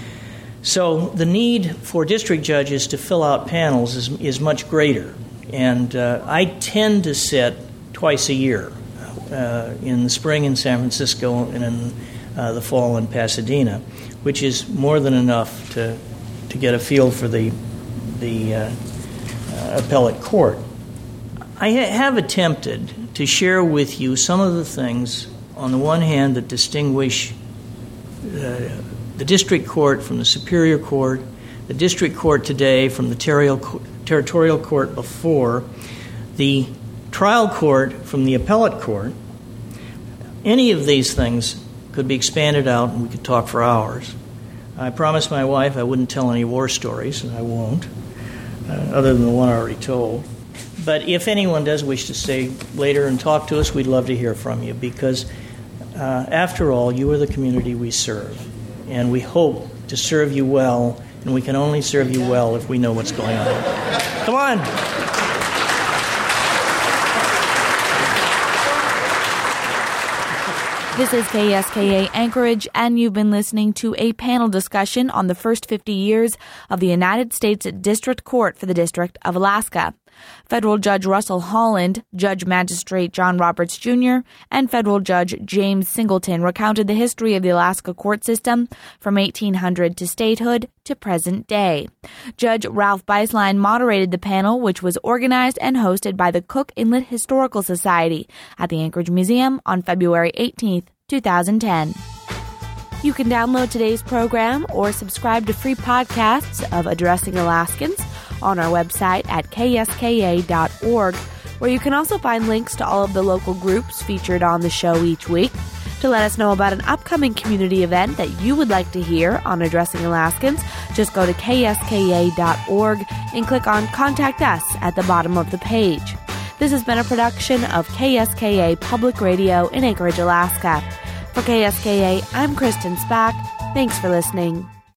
So the need for district judges to fill out panels is is much greater, and uh, I tend to sit twice a year, uh, in the spring in San Francisco and in uh, the fall in Pasadena, which is more than enough to to get a feel for the the uh, uh, appellate court. I ha- have attempted to share with you some of the things, on the one hand, that distinguish uh, the district court from the superior court, the district court today from the territorial territorial court before, the trial court from the appellate court. Any of these things could be expanded out, and we could talk for hours. I promised my wife I wouldn't tell any war stories, and I won't, uh, other than the one I already told. But if anyone does wish to stay later and talk to us, we'd love to hear from you, because uh, after all, you are the community we serve, and we hope to serve you well, and we can only serve you well if we know what's going on. Come on. This is K S K A Anchorage, and you've been listening to a panel discussion on the first fifty years of the United States District Court for the District of Alaska. Federal Judge Russell Holland, Judge Magistrate John Roberts Junior, and Federal Judge James Singleton recounted the history of the Alaska court system from eighteen hundred to statehood to present day. Judge Ralph Beislein moderated the panel, which was organized and hosted by the Cook Inlet Historical Society at the Anchorage Museum on February eighteenth, two thousand ten. You can download today's program or subscribe to free podcasts of Addressing Alaskans on our website at k s k a dot org, where you can also find links to all of the local groups featured on the show each week. To let us know about an upcoming community event that you would like to hear on Addressing Alaskans, just go to k s k a dot org and click on Contact Us at the bottom of the page. This has been a production of K S K A Public Radio in Anchorage, Alaska. For K S K A, I'm Kristen Spack. Thanks for listening.